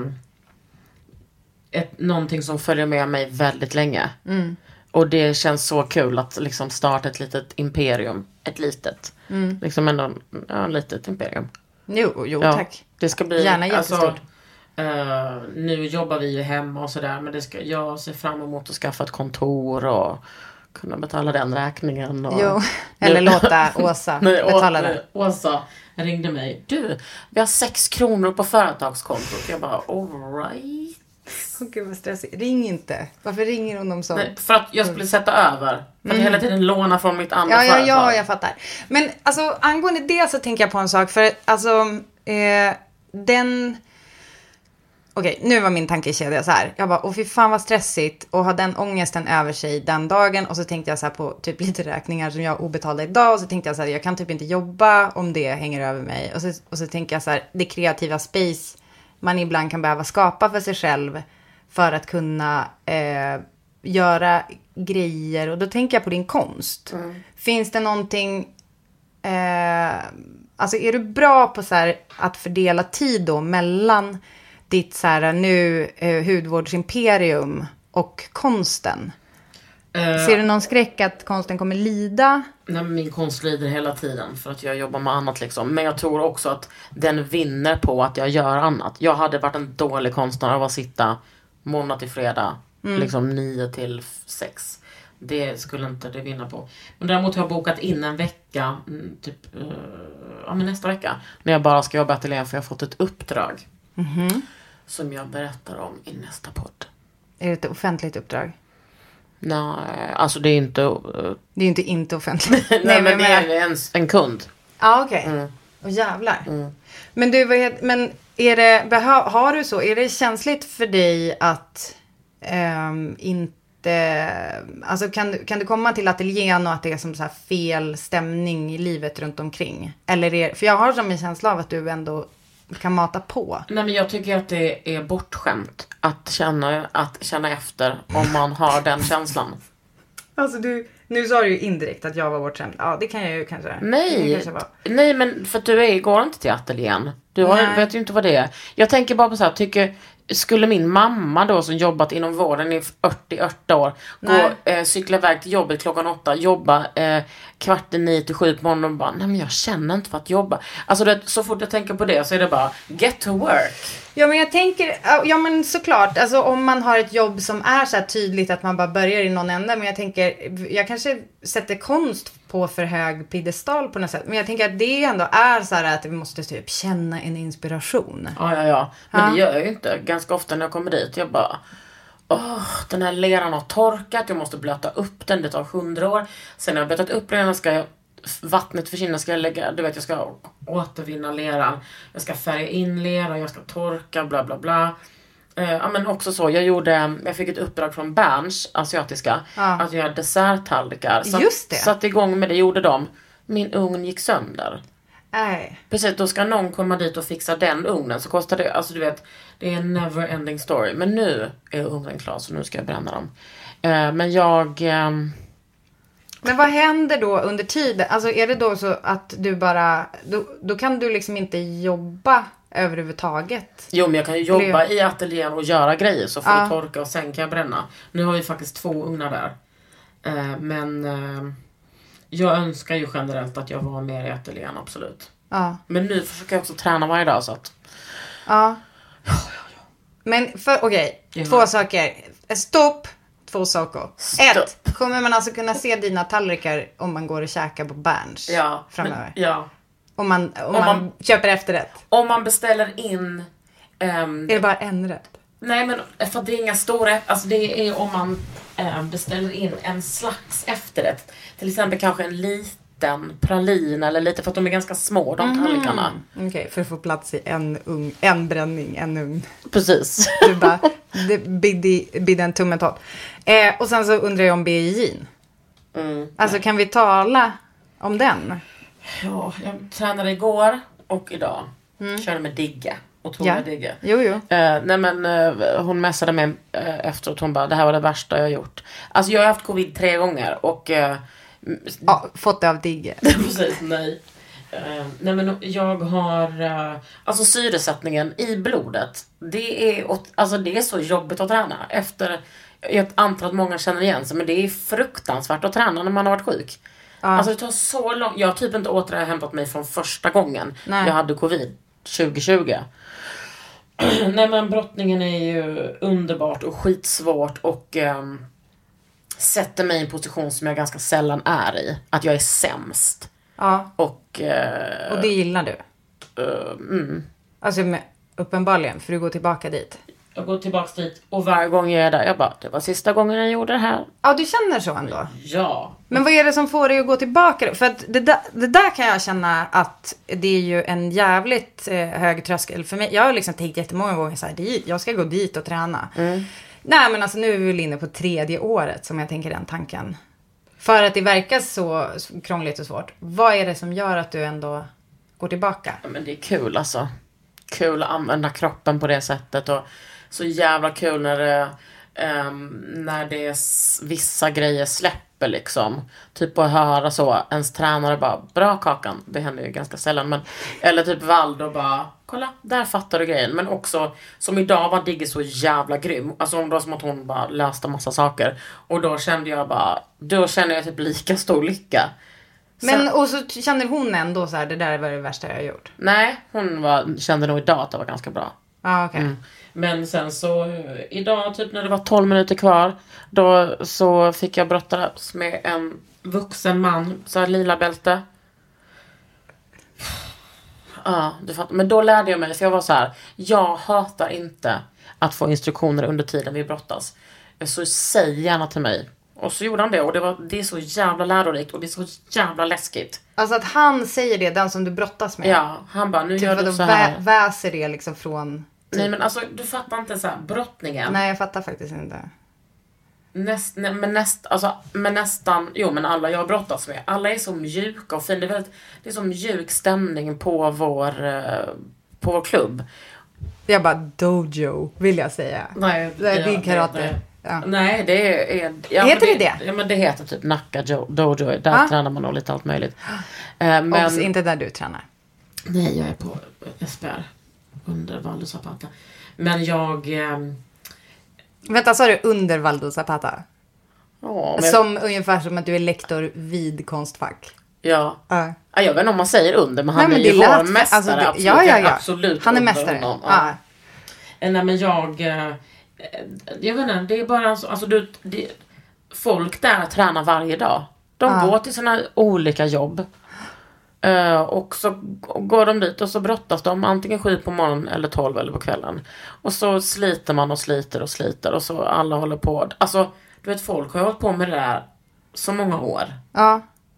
B: ett, någonting som följer med mig väldigt länge.
A: Mm.
B: Och det känns så kul att liksom starta ett litet imperium. Ett litet. Mm. Liksom ändå ja, ett litet imperium.
A: Jo, jo
B: ja,
A: tack.
B: Det ska bli...
A: Gärna jättestort.
B: Alltså, uh, nu jobbar vi ju hemma och sådär. Men det ska, jag ser fram emot att skaffa ett kontor och kunna betala den räkningen. Och,
A: jo, eller nu, låta Åsa
B: nej,
A: betala
B: Å,
A: det.
B: Åsa ringde mig. Du, vi har sex kronor på företagskontot. Jag bara, all right.
A: Åh gud vad stressigt. Ring inte. Varför ringer hon dem så?
B: Nej, för att jag skulle sätta över. För att
A: mm.
B: hela tiden låna från mitt andra
A: ja,
B: företag.
A: Ja, ja, jag fattar. Men alltså angående det så tänker jag på en sak. För alltså, eh, den... Okej, nu var min tankekedja så här. Jag bara, åh fy fan vad stressigt. Och ha den ångesten över sig den dagen. Och så tänkte jag så här på typ lite räkningar som jag obetalda idag. Och så tänkte jag så här, jag kan typ inte jobba om det hänger över mig. Och så, och så tänker jag så här, det kreativa space man ibland kan behöva skapa för sig själv. För att kunna eh, göra grejer. Och då tänker jag på din konst. Mm. Finns det någonting... Eh, alltså är du bra på så här, att fördela tid då mellan ditt så här, nu eh, hudvårdsimperium och konsten? Uh, Ser du någon skräck att konsten kommer lida?
B: Nej, min konst lider hela tiden för att jag jobbar med annat liksom. Men jag tror också att den vinner på att jag gör annat. Jag hade varit en dålig konstnär av att sitta måndag till fredag, mm. liksom nio till sex. Det skulle inte det vinna på. Men däremot har jag bokat in en vecka, typ uh, ja, men nästa vecka, när jag bara ska jobba till er för jag har fått ett uppdrag.
A: Mm-hmm.
B: Som jag berättar om i nästa podd.
A: Är det ett offentligt uppdrag?
B: Nej, alltså det är inte... Uh...
A: Det är ju inte inte offentligt.
B: Nej, Nej, men, men det är en, en kund.
A: Ja, ah, okej. Okay.
B: Mm.
A: Och jävlar.
B: Mm.
A: Men du, vad heter, men är det, har du så, är det känsligt för dig att um, inte, alltså kan, kan du komma till ateljén och att det är som så här fel stämning i livet runt omkring? Eller är, för jag har som en känsla av att du ändå kan mata på.
B: Nej, men jag tycker att det är bortskämt att känna, att känna efter om man har den känslan.
A: Alltså du, nu sa du ju indirekt att jag var bortskämd. Ja, det kan jag ju kanske.
B: Nej,
A: kanske vara.
B: Nej, men för att du är, går inte till ateljén. Du har, vet ju inte vad det är. Jag tänker bara på så här, tycker... Skulle min mamma då som jobbat inom vården i fyrtio år gå, eh, cykla iväg till jobbet klockan åtta, jobba eh, kvart i nio till sju på morgonen och bara, nej men jag känner inte för att jobba. Alltså det, så fort jag tänker på det så är det bara, get to work.
A: Ja men jag tänker, ja men såklart, alltså om man har ett jobb som är så här tydligt att man bara börjar i någon ända, men jag tänker, jag kanske sätter konst på för hög piedestal på något sätt, men jag tänker att det ändå är så här att vi måste typ känna en inspiration.
B: Ja, ja, ja. Men
A: ja.
B: Det gör jag ju inte. Ganska ofta när jag kommer dit, jag bara, åh, den här leran har torkat, jag måste blöta upp den, det tar hundra år. Sen när jag har blötat upp leran ska jag, vattnet försvinner, ska jag lägga, du vet jag ska återvinna leran, jag ska färga in leran, jag ska torka, bla bla bla. Uh, ja men också så, jag gjorde, jag fick ett uppdrag från Berns, asiatiska,
A: ja.
B: att göra desserttallrikar. Så
A: just det.
B: Satt igång med det, gjorde de. Min ugn gick sönder.
A: Nej.
B: Precis, då ska någon komma dit och fixa den ugnen, så kostar det, alltså du vet, det är en never ending story. Men nu är ugnen klar, så nu ska jag bränna dem. Uh, men jag... Um...
A: Men vad händer då under tiden? Alltså är det då så att du bara, då, då kan du liksom inte jobba överhuvudtaget?
B: Jo, men jag kan ju jobba i ateljén och göra grejer, så får
A: ja.
B: det torka och sen kan jag bränna. Nu har vi faktiskt två ugnar där. Uh, men uh, jag önskar ju generellt att jag var mer i ateljén, absolut.
A: Ja.
B: Men nu försöker jag också träna varje dag, så att...
A: Ja. Ja, ja, ja. Men för, okej, okay, två saker. Stopp. Två saker.
B: Stopp.
A: Ett, kommer man alltså kunna se dina tallrikar om man går och käkar på Berns
B: ja,
A: framöver?
B: Men, ja.
A: Om man, om,
B: om
A: man,
B: man
A: köper efterrätt?
B: Om man beställer in... Um,
A: är det bara en rätt?
B: Nej, men för att det är inga stora... Alltså det är om man um, beställer in en slags efterrätt. Till exempel kanske en liten pralin eller lite, för att de är ganska små, de
A: mm.
B: tallrikarna.
A: Okej, okay, för att få plats i en ugn, en bränning, en ugn.
B: Precis.
A: Du bara, bidde en tummen tåt. Eh, och sen så undrar jag om B I J:n. Mm, alltså nej. Kan vi tala om den?
B: Ja, jag tränade igår och idag mm. körde med Digge. Otroliga ja. Digge.
A: Jo, jo.
B: Uh, nej men uh, hon messade mig uh, efteråt. Hon bara, det här var det värsta jag har gjort. Alltså jag har haft covid tre gånger. Och uh,
A: ja, fått det av Digge.
B: Precis, nej. Uh, nej men jag har uh, alltså syresättningen i blodet. Det är, alltså, det är så jobbigt att träna. Efter, jag antar att många känner igen sig. Men det är fruktansvärt att träna när man har varit sjuk. Ja. Alltså det tar så långt. Jag har typ inte återhämtat mig från första gången nej. Jag hade covid tjugo tjugo. Nej men brottningen är ju underbart och skitsvårt. Och um, sätter mig i en position som jag ganska sällan är i. Att jag är sämst.
A: Ja.
B: Och, uh,
A: och det gillar du?
B: Uh, mm.
A: Alltså med, uppenbarligen, för du går tillbaka dit.
B: Jag går tillbaka dit och varje gång jag är där, jag bara, det var sista gången jag gjorde det här.
A: Ja, du känner så ändå?
B: Ja.
A: Men vad är det som får dig att gå tillbaka? För att det där, det där kan jag känna att det är ju en jävligt eh, hög tröskel för mig. Jag har liksom tänkt jättemånga gånger så här, jag ska gå dit och träna. Mm. Nej, men alltså nu är vi väl inne på tredje året som jag tänker den tanken. För att det verkar så krångligt och svårt. Vad är det som gör att du ändå går tillbaka?
B: Ja, men det är kul alltså. Kul att använda kroppen på det sättet och så jävla kul när det, um, när det är vissa grejer släpper liksom. Typ att höra så, ens tränare bara, bra Kakan, det händer ju ganska sällan. Men, eller typ Valdo bara, kolla, där fattar du grejen. Men också, som idag var Digge så jävla grym. Alltså det var som att hon bara löste massa saker. Och då kände jag bara, då kände jag typ lika stor lycka.
A: Men så, och så känner hon ändå så här, det där var det värsta jag har gjort.
B: Nej, hon var, kände nog idag att det var ganska bra.
A: Ah, okay. Mm.
B: Men sen så idag typ när det var tolv minuter kvar, då så fick jag brottas med en vuxen man, så här lila bälte. Ja, du fattar. Men då lärde jag mig, för jag var så här, jag hatar inte att få instruktioner under tiden vi brottas. Så säg gärna till mig. Och så gjorde han det, och det, var, det är så jävla lärorikt och det är så jävla läskigt.
A: Alltså att han säger det, den som du brottas med.
B: Ja, han bara, nu
A: typ
B: gör du så här.
A: Vä- väser det liksom från... Typ.
B: Nej men alltså, du fattar inte så här, brottningen.
A: Nej, jag fattar faktiskt inte.
B: Näst, nej, men, näst, alltså, men nästan, jo men alla jag brottas med, alla är så mjuka och fina. Det är, väldigt, det är så mjuk stämning på vår, på vår klubb.
A: Jag bara, dojo, vill jag säga.
B: Nej,
A: det är din karate.
B: Det, det.
A: Ja.
B: Nej, det är... Ja,
A: heter det
B: det
A: det?
B: Ja, men det heter typ Nacka jo, Dojo. Där ah. tränar man nog lite allt möjligt.
A: Uh, men... Och inte där du tränar?
B: Nej, jag är på S P R. Under Valdo Zapata. Men jag... Eh...
A: Vänta, sa du under Valdo Zapata?
B: Ja, men...
A: Som ungefär som att du är lektor vid Konstfack.
B: Ja.
A: Uh.
B: ja. Jag vet inte om man säger under, men han
A: nej,
B: är ju vår mästare.
A: Alltså, du...
B: absolut,
A: ja, ja, ja.
B: absolut.
A: Han är mästare.
B: Ja.
A: Ja.
B: Nej, men jag... Eh... Jag vet inte, det är bara så, alltså du, det, folk där tränar varje dag. De ah. går till sina olika jobb. Uh, och så går de dit och så brottas de antingen sju på morgonen eller tolv eller på kvällen. Och så sliter man och sliter och sliter och så alla håller på. Alltså, du vet, folk har hållit på med det där så många år.
A: Ja.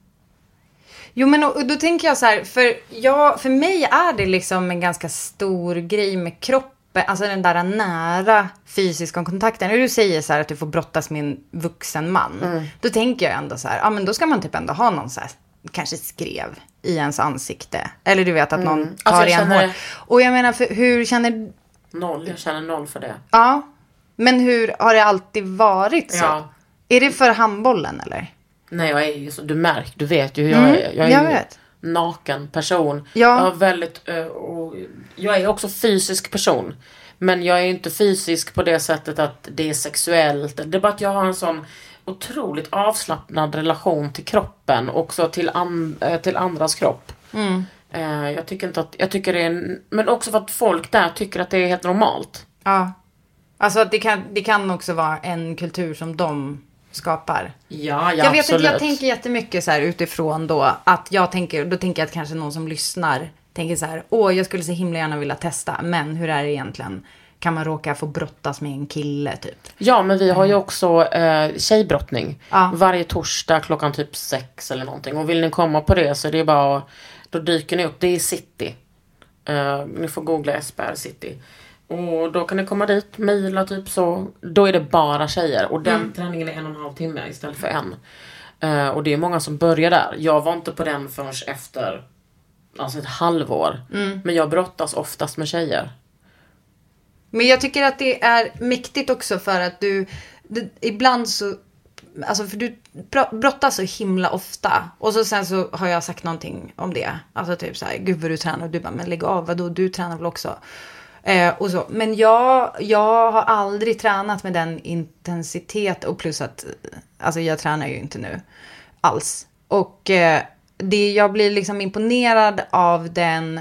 A: Jo, men och, och då tänker jag så här, för, jag, för mig är det liksom en ganska stor grej med kroppen. Alltså den där nära fysiska kontakten. När du säger så här att du får brottas med en vuxen man. Mm. Då tänker jag ändå så här. Ja, men då ska man typ ändå ha någon så här. Kanske skrev i ens ansikte. Eller du vet att någon mm. tar alltså, i en hår. Och jag menar, för, hur känner...
B: Noll, jag känner noll för det.
A: Ja. Men hur har det alltid varit så? Ja. Är det för handbollen eller?
B: Nej, jag är ju så... Du märker, du vet ju. Jag, mm. är, jag är
A: jag
B: ju,
A: vet.
B: naken person.
A: Ja.
B: Jag, har väldigt, uh, och jag är också fysisk person. Men jag är inte fysisk på det sättet att det är sexuellt. Det är bara att jag har en sån otroligt avslappnad relation till kroppen. Också till, an, uh, till andras kropp.
A: Mm.
B: Uh, jag tycker inte att... Jag tycker det är en, men också för att folk där tycker att det är helt normalt.
A: Ja. Alltså det kan, det kan också vara en kultur som de... skapar.
B: Ja, ja,
A: jag vet
B: absolut.
A: inte, jag tänker jättemycket så här utifrån då att jag tänker, då tänker jag att kanske någon som lyssnar tänker så här, åh, jag skulle så himla gärna vilja testa, men hur är det egentligen? Kan man råka få brottas med en kille typ?
B: Ja, men vi har ju också eh, tjejbrottning
A: ja.
B: varje torsdag klockan typ sex eller någonting, och vill ni komma på det så är det bara, då dyker ni upp, det är City. Uh, ni får googla S P R City. Och då kan ni komma dit, mejla typ så. Då är det bara tjejer. Och den mm. träningen är en och en halv timme istället för en. Uh, och det är många som börjar där. Jag var inte på den förrän efter alltså ett halvår. Mm. Men jag brottas oftast med tjejer.
A: Men jag tycker att det är mäktigt också för att du, du ibland så, alltså för du brottas så himla ofta. Och så sen så har jag sagt någonting om det. Alltså typ så här, gud vad du tränar. Och du bara, men lägg av, vadå, du tränar väl också. Eh, och så. Men jag, jag har aldrig tränat med den intensitet. Och plus att, alltså jag tränar ju inte nu alls. Och eh, det, jag blir liksom imponerad av den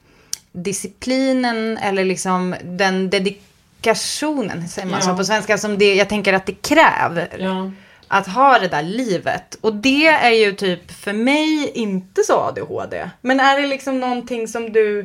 A: disciplinen eller liksom den dedikationen, säger man ja. så på svenska, som det, jag tänker att det kräver ja. att ha det där livet. Och det är ju typ för mig inte så A D H D. Men är det liksom någonting som du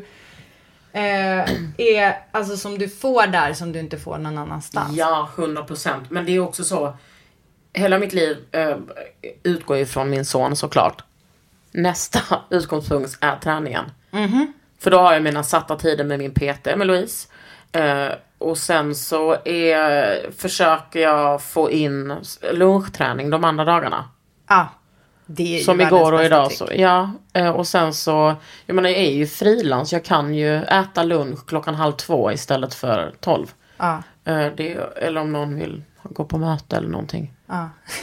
A: eh, är, alltså som du får där som du inte får någon annanstans?
B: Ja, hundra procent. Men det är också så, hela mitt liv eh, utgår ju från min son såklart. Nästa utgångspunkt är träningen. Mhm. För då har jag mina satta tider med min P T, med Louise. Eh, och sen så är, försöker jag få in lunchträning de andra dagarna.
A: Ja, ah, det är
B: som igår och idag. Så, ja, eh, och sen så, jag menar jag är ju frilans. Jag kan ju äta lunch klockan halv två istället för tolv.
A: Ah.
B: Eh, det, eller om någon vill gå på möte eller någonting.
A: Ah.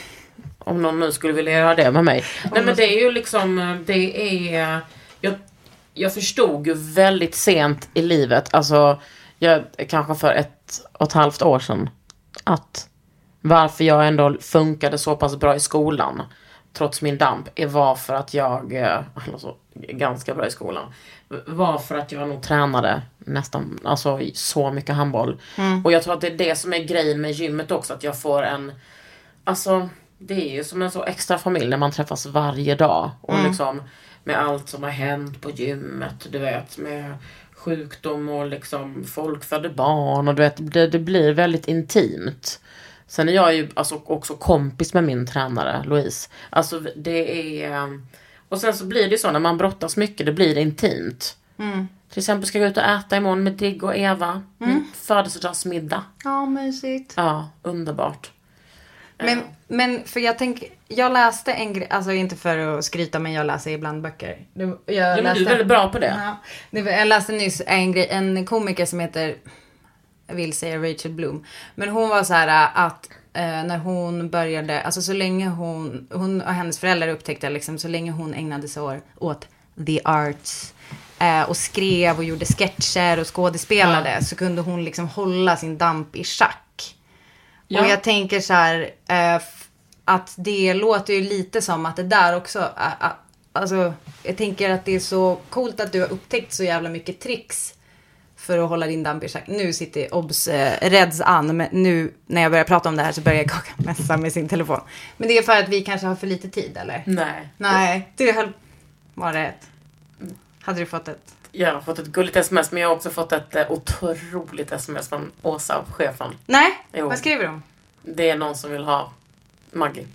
B: Om någon nu skulle vilja göra det med mig. Nej men det är ju liksom, det är... Jag, Jag förstod ju väldigt sent i livet, alltså jag, kanske för ett och ett halvt år sedan, att varför jag ändå funkade så pass bra i skolan trots min damp är var för att jag, alltså ganska bra i skolan, var för att jag nog tränade nästan, alltså så mycket handboll. Mm. Och jag tror att det är det som är grejen med gymmet också, att jag får en, alltså det är ju som en så extra familj när man träffas varje dag och mm. liksom med allt som har hänt på gymmet, du vet, med sjukdom och liksom folk födde barn och du vet, det, det blir väldigt intimt. Sen är jag ju alltså också kompis med min tränare, Louise. Alltså det är, och sen så blir det så när man brottas mycket, det blir intimt. Mm. Till exempel ska jag gå ut och äta imorgon med Digg och Eva. Mm. Födelsedagsmiddag.
A: Ja, mysigt.
B: Ja, underbart.
A: Men, men för jag tänker, jag läste en grej, alltså inte för att skryta, men jag läser ibland böcker. Jag
B: ja, men
A: läste,
B: du är väldigt bra på det.
A: Ja, jag läste nyss en grej, en komiker som heter, jag vill säga Rachel Bloom. Men hon var så här att eh, när hon började, alltså så länge hon, hon och hennes föräldrar upptäckte liksom, så länge hon ägnade sig åt the arts eh, och skrev och gjorde sketcher och skådespelade, ja. Så kunde hon liksom hålla sin damp i schack. Ja. Och jag tänker så här, eh, att det låter ju lite som att det där också, äh, äh, alltså jag tänker att det är så coolt att du har upptäckt så jävla mycket tricks för att hålla din damp i schack. Nu sitter Obs eh, rädds an, men nu när jag börjar prata om det här så börjar jag kaka mässa med sin telefon. Men det är för att vi kanske har för lite tid, eller?
B: Nej.
A: Nej, du höll, var det ett? Hade du fått ett?
B: Jag har fått ett gulligt sms, men jag har också fått ett eh, otroligt sms från Åsa, chefen.
A: Nej,
B: jo.
A: Vad skriver de?
B: Det är någon som vill ha Maggie.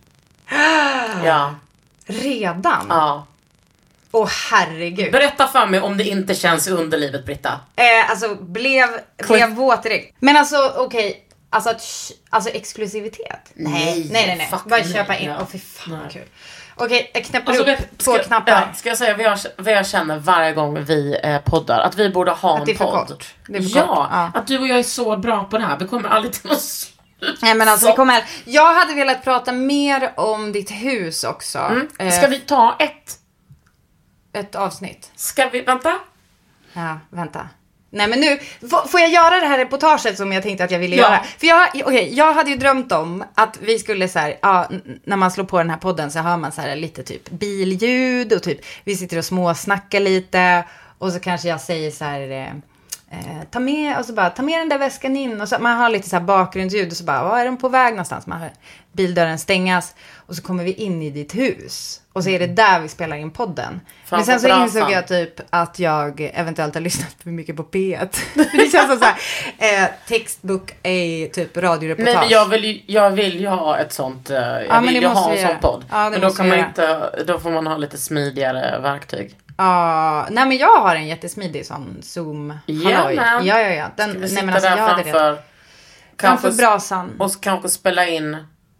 B: Ja.
A: Redan?
B: Ja.
A: Åh, herregud.
B: Berätta för mig om det inte känns i underlivet, Britta.
A: Eh, alltså, blev, blev våt direkt. Men alltså, okej. Okay. Alltså, alltså exklusivitet?
B: Nej,
A: nej, nej. nej.
B: Fuck
A: bara
B: nej,
A: köpa in. Åh, oh, fy fan, nej. Kul. Okej, okay, jag knäpper alltså, upp vet, två
B: ska,
A: knappar.
B: Ja, ska jag säga vad jag, vad jag känner varje gång vi eh, poddar? Att vi borde ha
A: att
B: en
A: det är för
B: podd.
A: Kort. Det är för
B: ja,
A: kort. Ja,
B: att du och jag är så bra på det här. Vi kommer aldrig till oss.
A: Nej, men alltså, vi kommer, jag hade velat prata mer om ditt hus också.
B: Mm. Ska vi ta ett?
A: Ett avsnitt.
B: Ska vi, vänta?
A: Ja, vänta. Nej, men nu, får jag göra det här reportaget som jag tänkte att jag ville
B: ja.
A: göra? För jag, okay, jag hade ju drömt om att vi skulle så här, ja, när man slår på den här podden så hör man så här lite typ billjud och typ, vi sitter och småsnackar lite och så kanske jag säger så här, eh, ta med, och så bara, ta med den där väskan in och så man har lite så här bakgrundsljud och så bara, vad är de på väg någonstans? Man hör bildörren stängas och så kommer vi in i ditt hus och så är det där vi spelar in podden. Framför men sen så brasan. Insåg jag typ att jag eventuellt har lyssnat för mycket på P ett. Det känns som så här, eh, textbook är typ radioreportage.
B: Nej, men jag vill ju, jag vill ju ha ett sånt, eh, jag
A: ja,
B: vill ju ha en sån podd.
A: Ja,
B: men då kan man inte, då får man ha lite smidigare verktyg.
A: Ja, uh, nej men jag har en jättesmidig sån Zoom.
B: Yeah,
A: ja, ja, ja. Den,
B: ska vi
A: nej, men alltså,
B: där
A: jag
B: framför,
A: framför brasan.
B: Och kanske spela in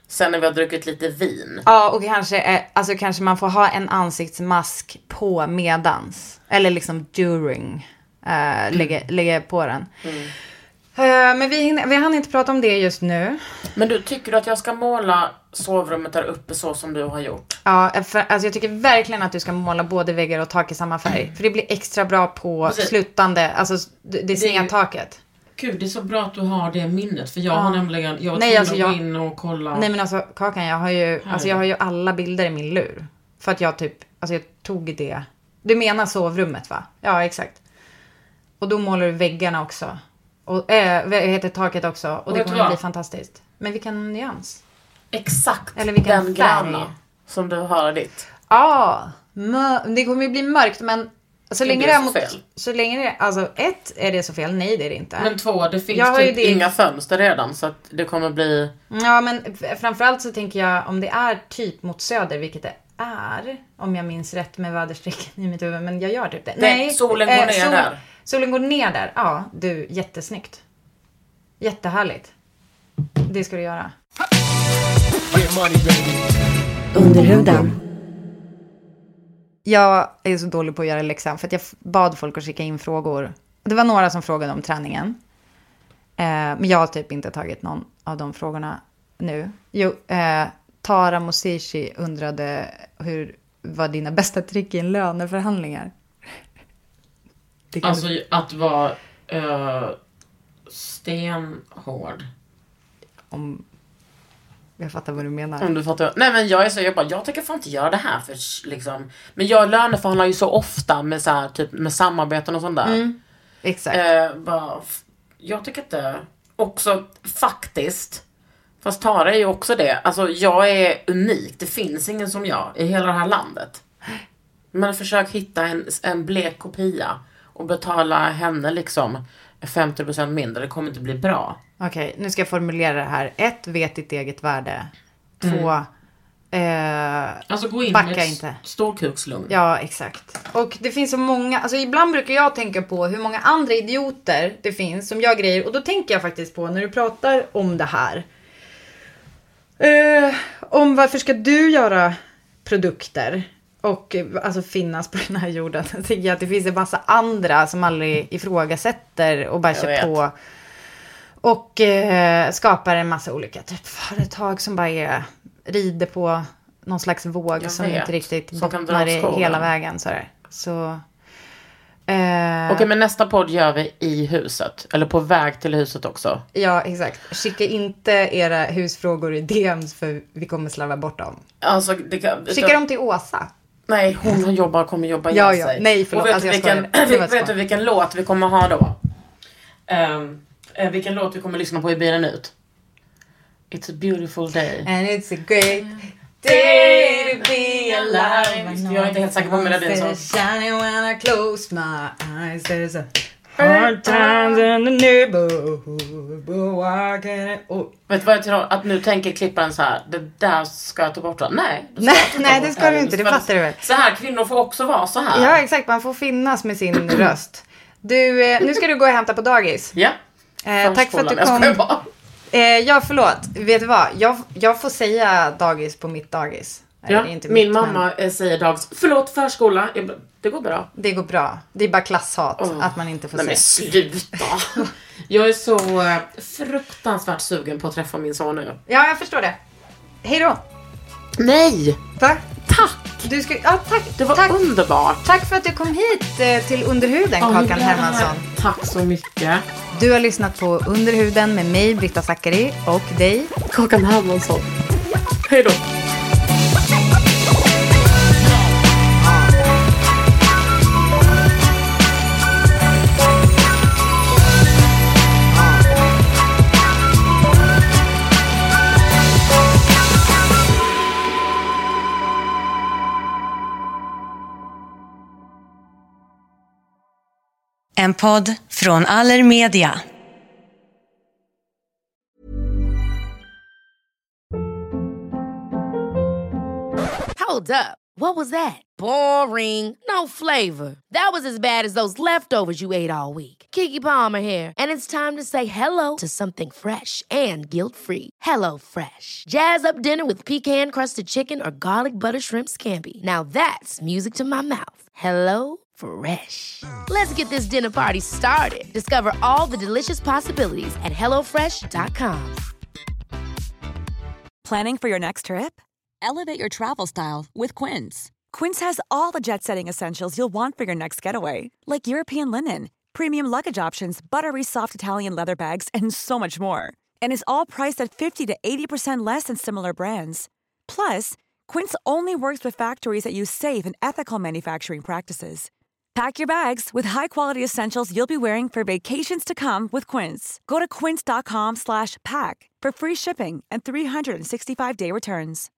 B: Sen när vi har druckit lite vin.
A: Ja, och kanske, eh, alltså kanske man får ha en ansiktsmask på medans. Eller liksom during. Eh, mm. lägga, lägga på den. Mm. Uh, men vi, hinner, vi hann inte prata om det just nu.
B: Men du, tycker du att jag ska måla sovrummet där uppe så som du har gjort?
A: Ja, för, alltså jag tycker verkligen att du ska måla både väggar och tak i samma färg. Mm. För det blir extra bra på Precis. slutande, alltså det, det sneda taket.
B: Gud, det är så bra att du har det minnet. För jag ja. har nämligen, jag var
A: tvungen
B: alltså,
A: att gå
B: in och kolla.
A: Nej men alltså Kakan, jag har ju, alltså, jag har ju alla bilder i min lur. För att jag typ, alltså jag tog det. Du menar sovrummet va? Ja, exakt. Och då målar du väggarna också. Och äh, heter taket också. Och, och det kommer bli fantastiskt. Men vilken nyans.
B: Exakt.
A: Eller vilken
B: den gröna som du har ditt.
A: Ja. Mör- det kommer bli mörkt. Men så länge det är mot,
B: fel?
A: Så länge det är, alltså ett, är det så fel? Nej, det är det inte.
B: Men två, det finns typ det... inga fönster redan. Så att det kommer bli...
A: Ja, men framförallt så tänker jag om det är typ mot söder, vilket det är. Om jag minns rätt med väderstrecken i mitt huvud. Men jag gör typ det.
B: Nej, Nej solen går eh, ner sol- där.
A: Solen går ner där. Ja, du, jättesnyggt. Jättehärligt. Det ska du göra.
E: Underhuden.
A: Jag är så dålig på att göra läxan för att jag bad folk att skicka in frågor. Det var några som frågade om träningen. Eh, men jag har typ inte tagit någon av de frågorna nu. Jo, eh, Tara Mosishi undrade hur var dina bästa trick i en löneförhandlingar?
B: Alltså du... att vara uh, stenhård.
A: Om... Jag fattar vad du menar.
B: Om du fattar. Nej men jag är så jag bara jag tänker fan inte göra det här för liksom. Men jag löneförhandlar ju så ofta med så här, typ med samarbeten och sånt där.
A: Mm, exakt.
B: Uh, bara, jag tycker inte också faktiskt. Fast Tara är ju också det. Alltså jag är unik. Det finns ingen som jag i hela det här landet. Men försök hitta en, en blek kopia och betala henne liksom femtio procent mindre. Det kommer inte bli bra.
A: Okej, nu ska jag formulera det här. Ett, vet ditt eget värde. Två, mm. eh,
B: alltså gå in
A: backa
B: med
A: inte.
B: Storkukslugn.
A: Ja, exakt. Och det finns så många, alltså ibland brukar jag tänka på hur många andra idioter det finns som gör grejer. Och då tänker jag faktiskt på när du pratar om det här. Eh, om varför ska du göra produkter och alltså finnas på den här jorden. Jag tänker att det finns en massa andra som aldrig ifrågasätter och bara kör på. Och eh, skapar en massa olika typ företag som bara är, rider på någon slags våg jag som vet. Inte riktigt som bottnar i hela vägen. Sådär. Så, eh,
B: Okej, okay, men nästa podd gör vi i huset. Eller på väg till huset också.
A: Ja, exakt. Skicka inte era husfrågor i D Ms för vi kommer slarva bort dem.
B: Alltså, det kan,
A: Skicka
B: det,
A: dem till Åsa.
B: Nej, hon jobbar, kommer jobba
A: ja,
B: igen
A: ja.
B: sig.
A: Nej, förlåt.
B: Och vet,
A: alltså,
B: vilken, vet, vet du vilken låt vi kommer ha då? Um, uh, vilken låt vi kommer lyssna på i bilen ut? It's a beautiful day.
A: And it's a great day to be alive.
B: Jag är inte helt säker på melodin så.
A: Shining when I close my eyes. There's a hard times in the neighborhood. But why can't I... Oh.
B: Vet du vad jag tror? Att nu tänker klipparen så här. Det där ska jag ta bort. Nej,
A: nej, nej det ska du inte. Det fattar du väl.
B: Så här, kvinnor får också vara så här.
A: Ja, exakt. Man får finnas med sin röst. Du, eh, nu ska du gå och hämta på dagis.
B: Ja.
A: Eh, tack för att du kom.
B: Jag bara.
A: Eh, ja, förlåt. Vet du vad? Jag, jag får säga dagis på mitt dagis.
B: Ja, det är inte min mitt, mamma men... säger dagis. Förlåt, förskola. Jag, det går bra.
A: Det går bra. Det är bara klasshat oh. att man inte får
B: Nej,
A: se.
B: Men sluta. Jag är så fruktansvärt sugen på att träffa min son nu.
A: Ja, jag förstår det. Hej då.
B: Nej.
A: Va?
B: Tack.
A: Du ska... ja, tack.
B: Det var
A: tack.
B: underbart.
A: Tack för att du kom hit eh, till Underhuden, oh, Kakan Hermansson.
B: Tack så mycket.
A: Du har lyssnat på Underhuden med mig, Britta Zackari, och dig,
B: Kakan Hermansson. Hej då.
I: En podd från Allermedia.
F: Hold up. What was that? Boring. No flavor. That was as bad as those leftovers you ate all week. Keke Palmer here, and it's time to say hello to something fresh and guilt-free. Hello Fresh. Jazz up dinner with pecan-crusted chicken or garlic butter shrimp scampi. Now that's music to my mouth. Hello Fresh. Let's get this dinner party started. Discover all the delicious possibilities at hello fresh dot com.
J: Planning for your next trip? Elevate your travel style with Quince. Quince has all the jet-setting essentials you'll want for your next getaway, like European linen, premium luggage options, buttery soft Italian leather bags, and so much more. And is all priced at fifty to eighty percent less than similar brands. Plus, Quince only works with factories that use safe and ethical manufacturing practices. Pack your bags with high-quality essentials you'll be wearing for vacations to come with Quince. Go to quince dot com slash pack for free shipping and three sixty-five day returns.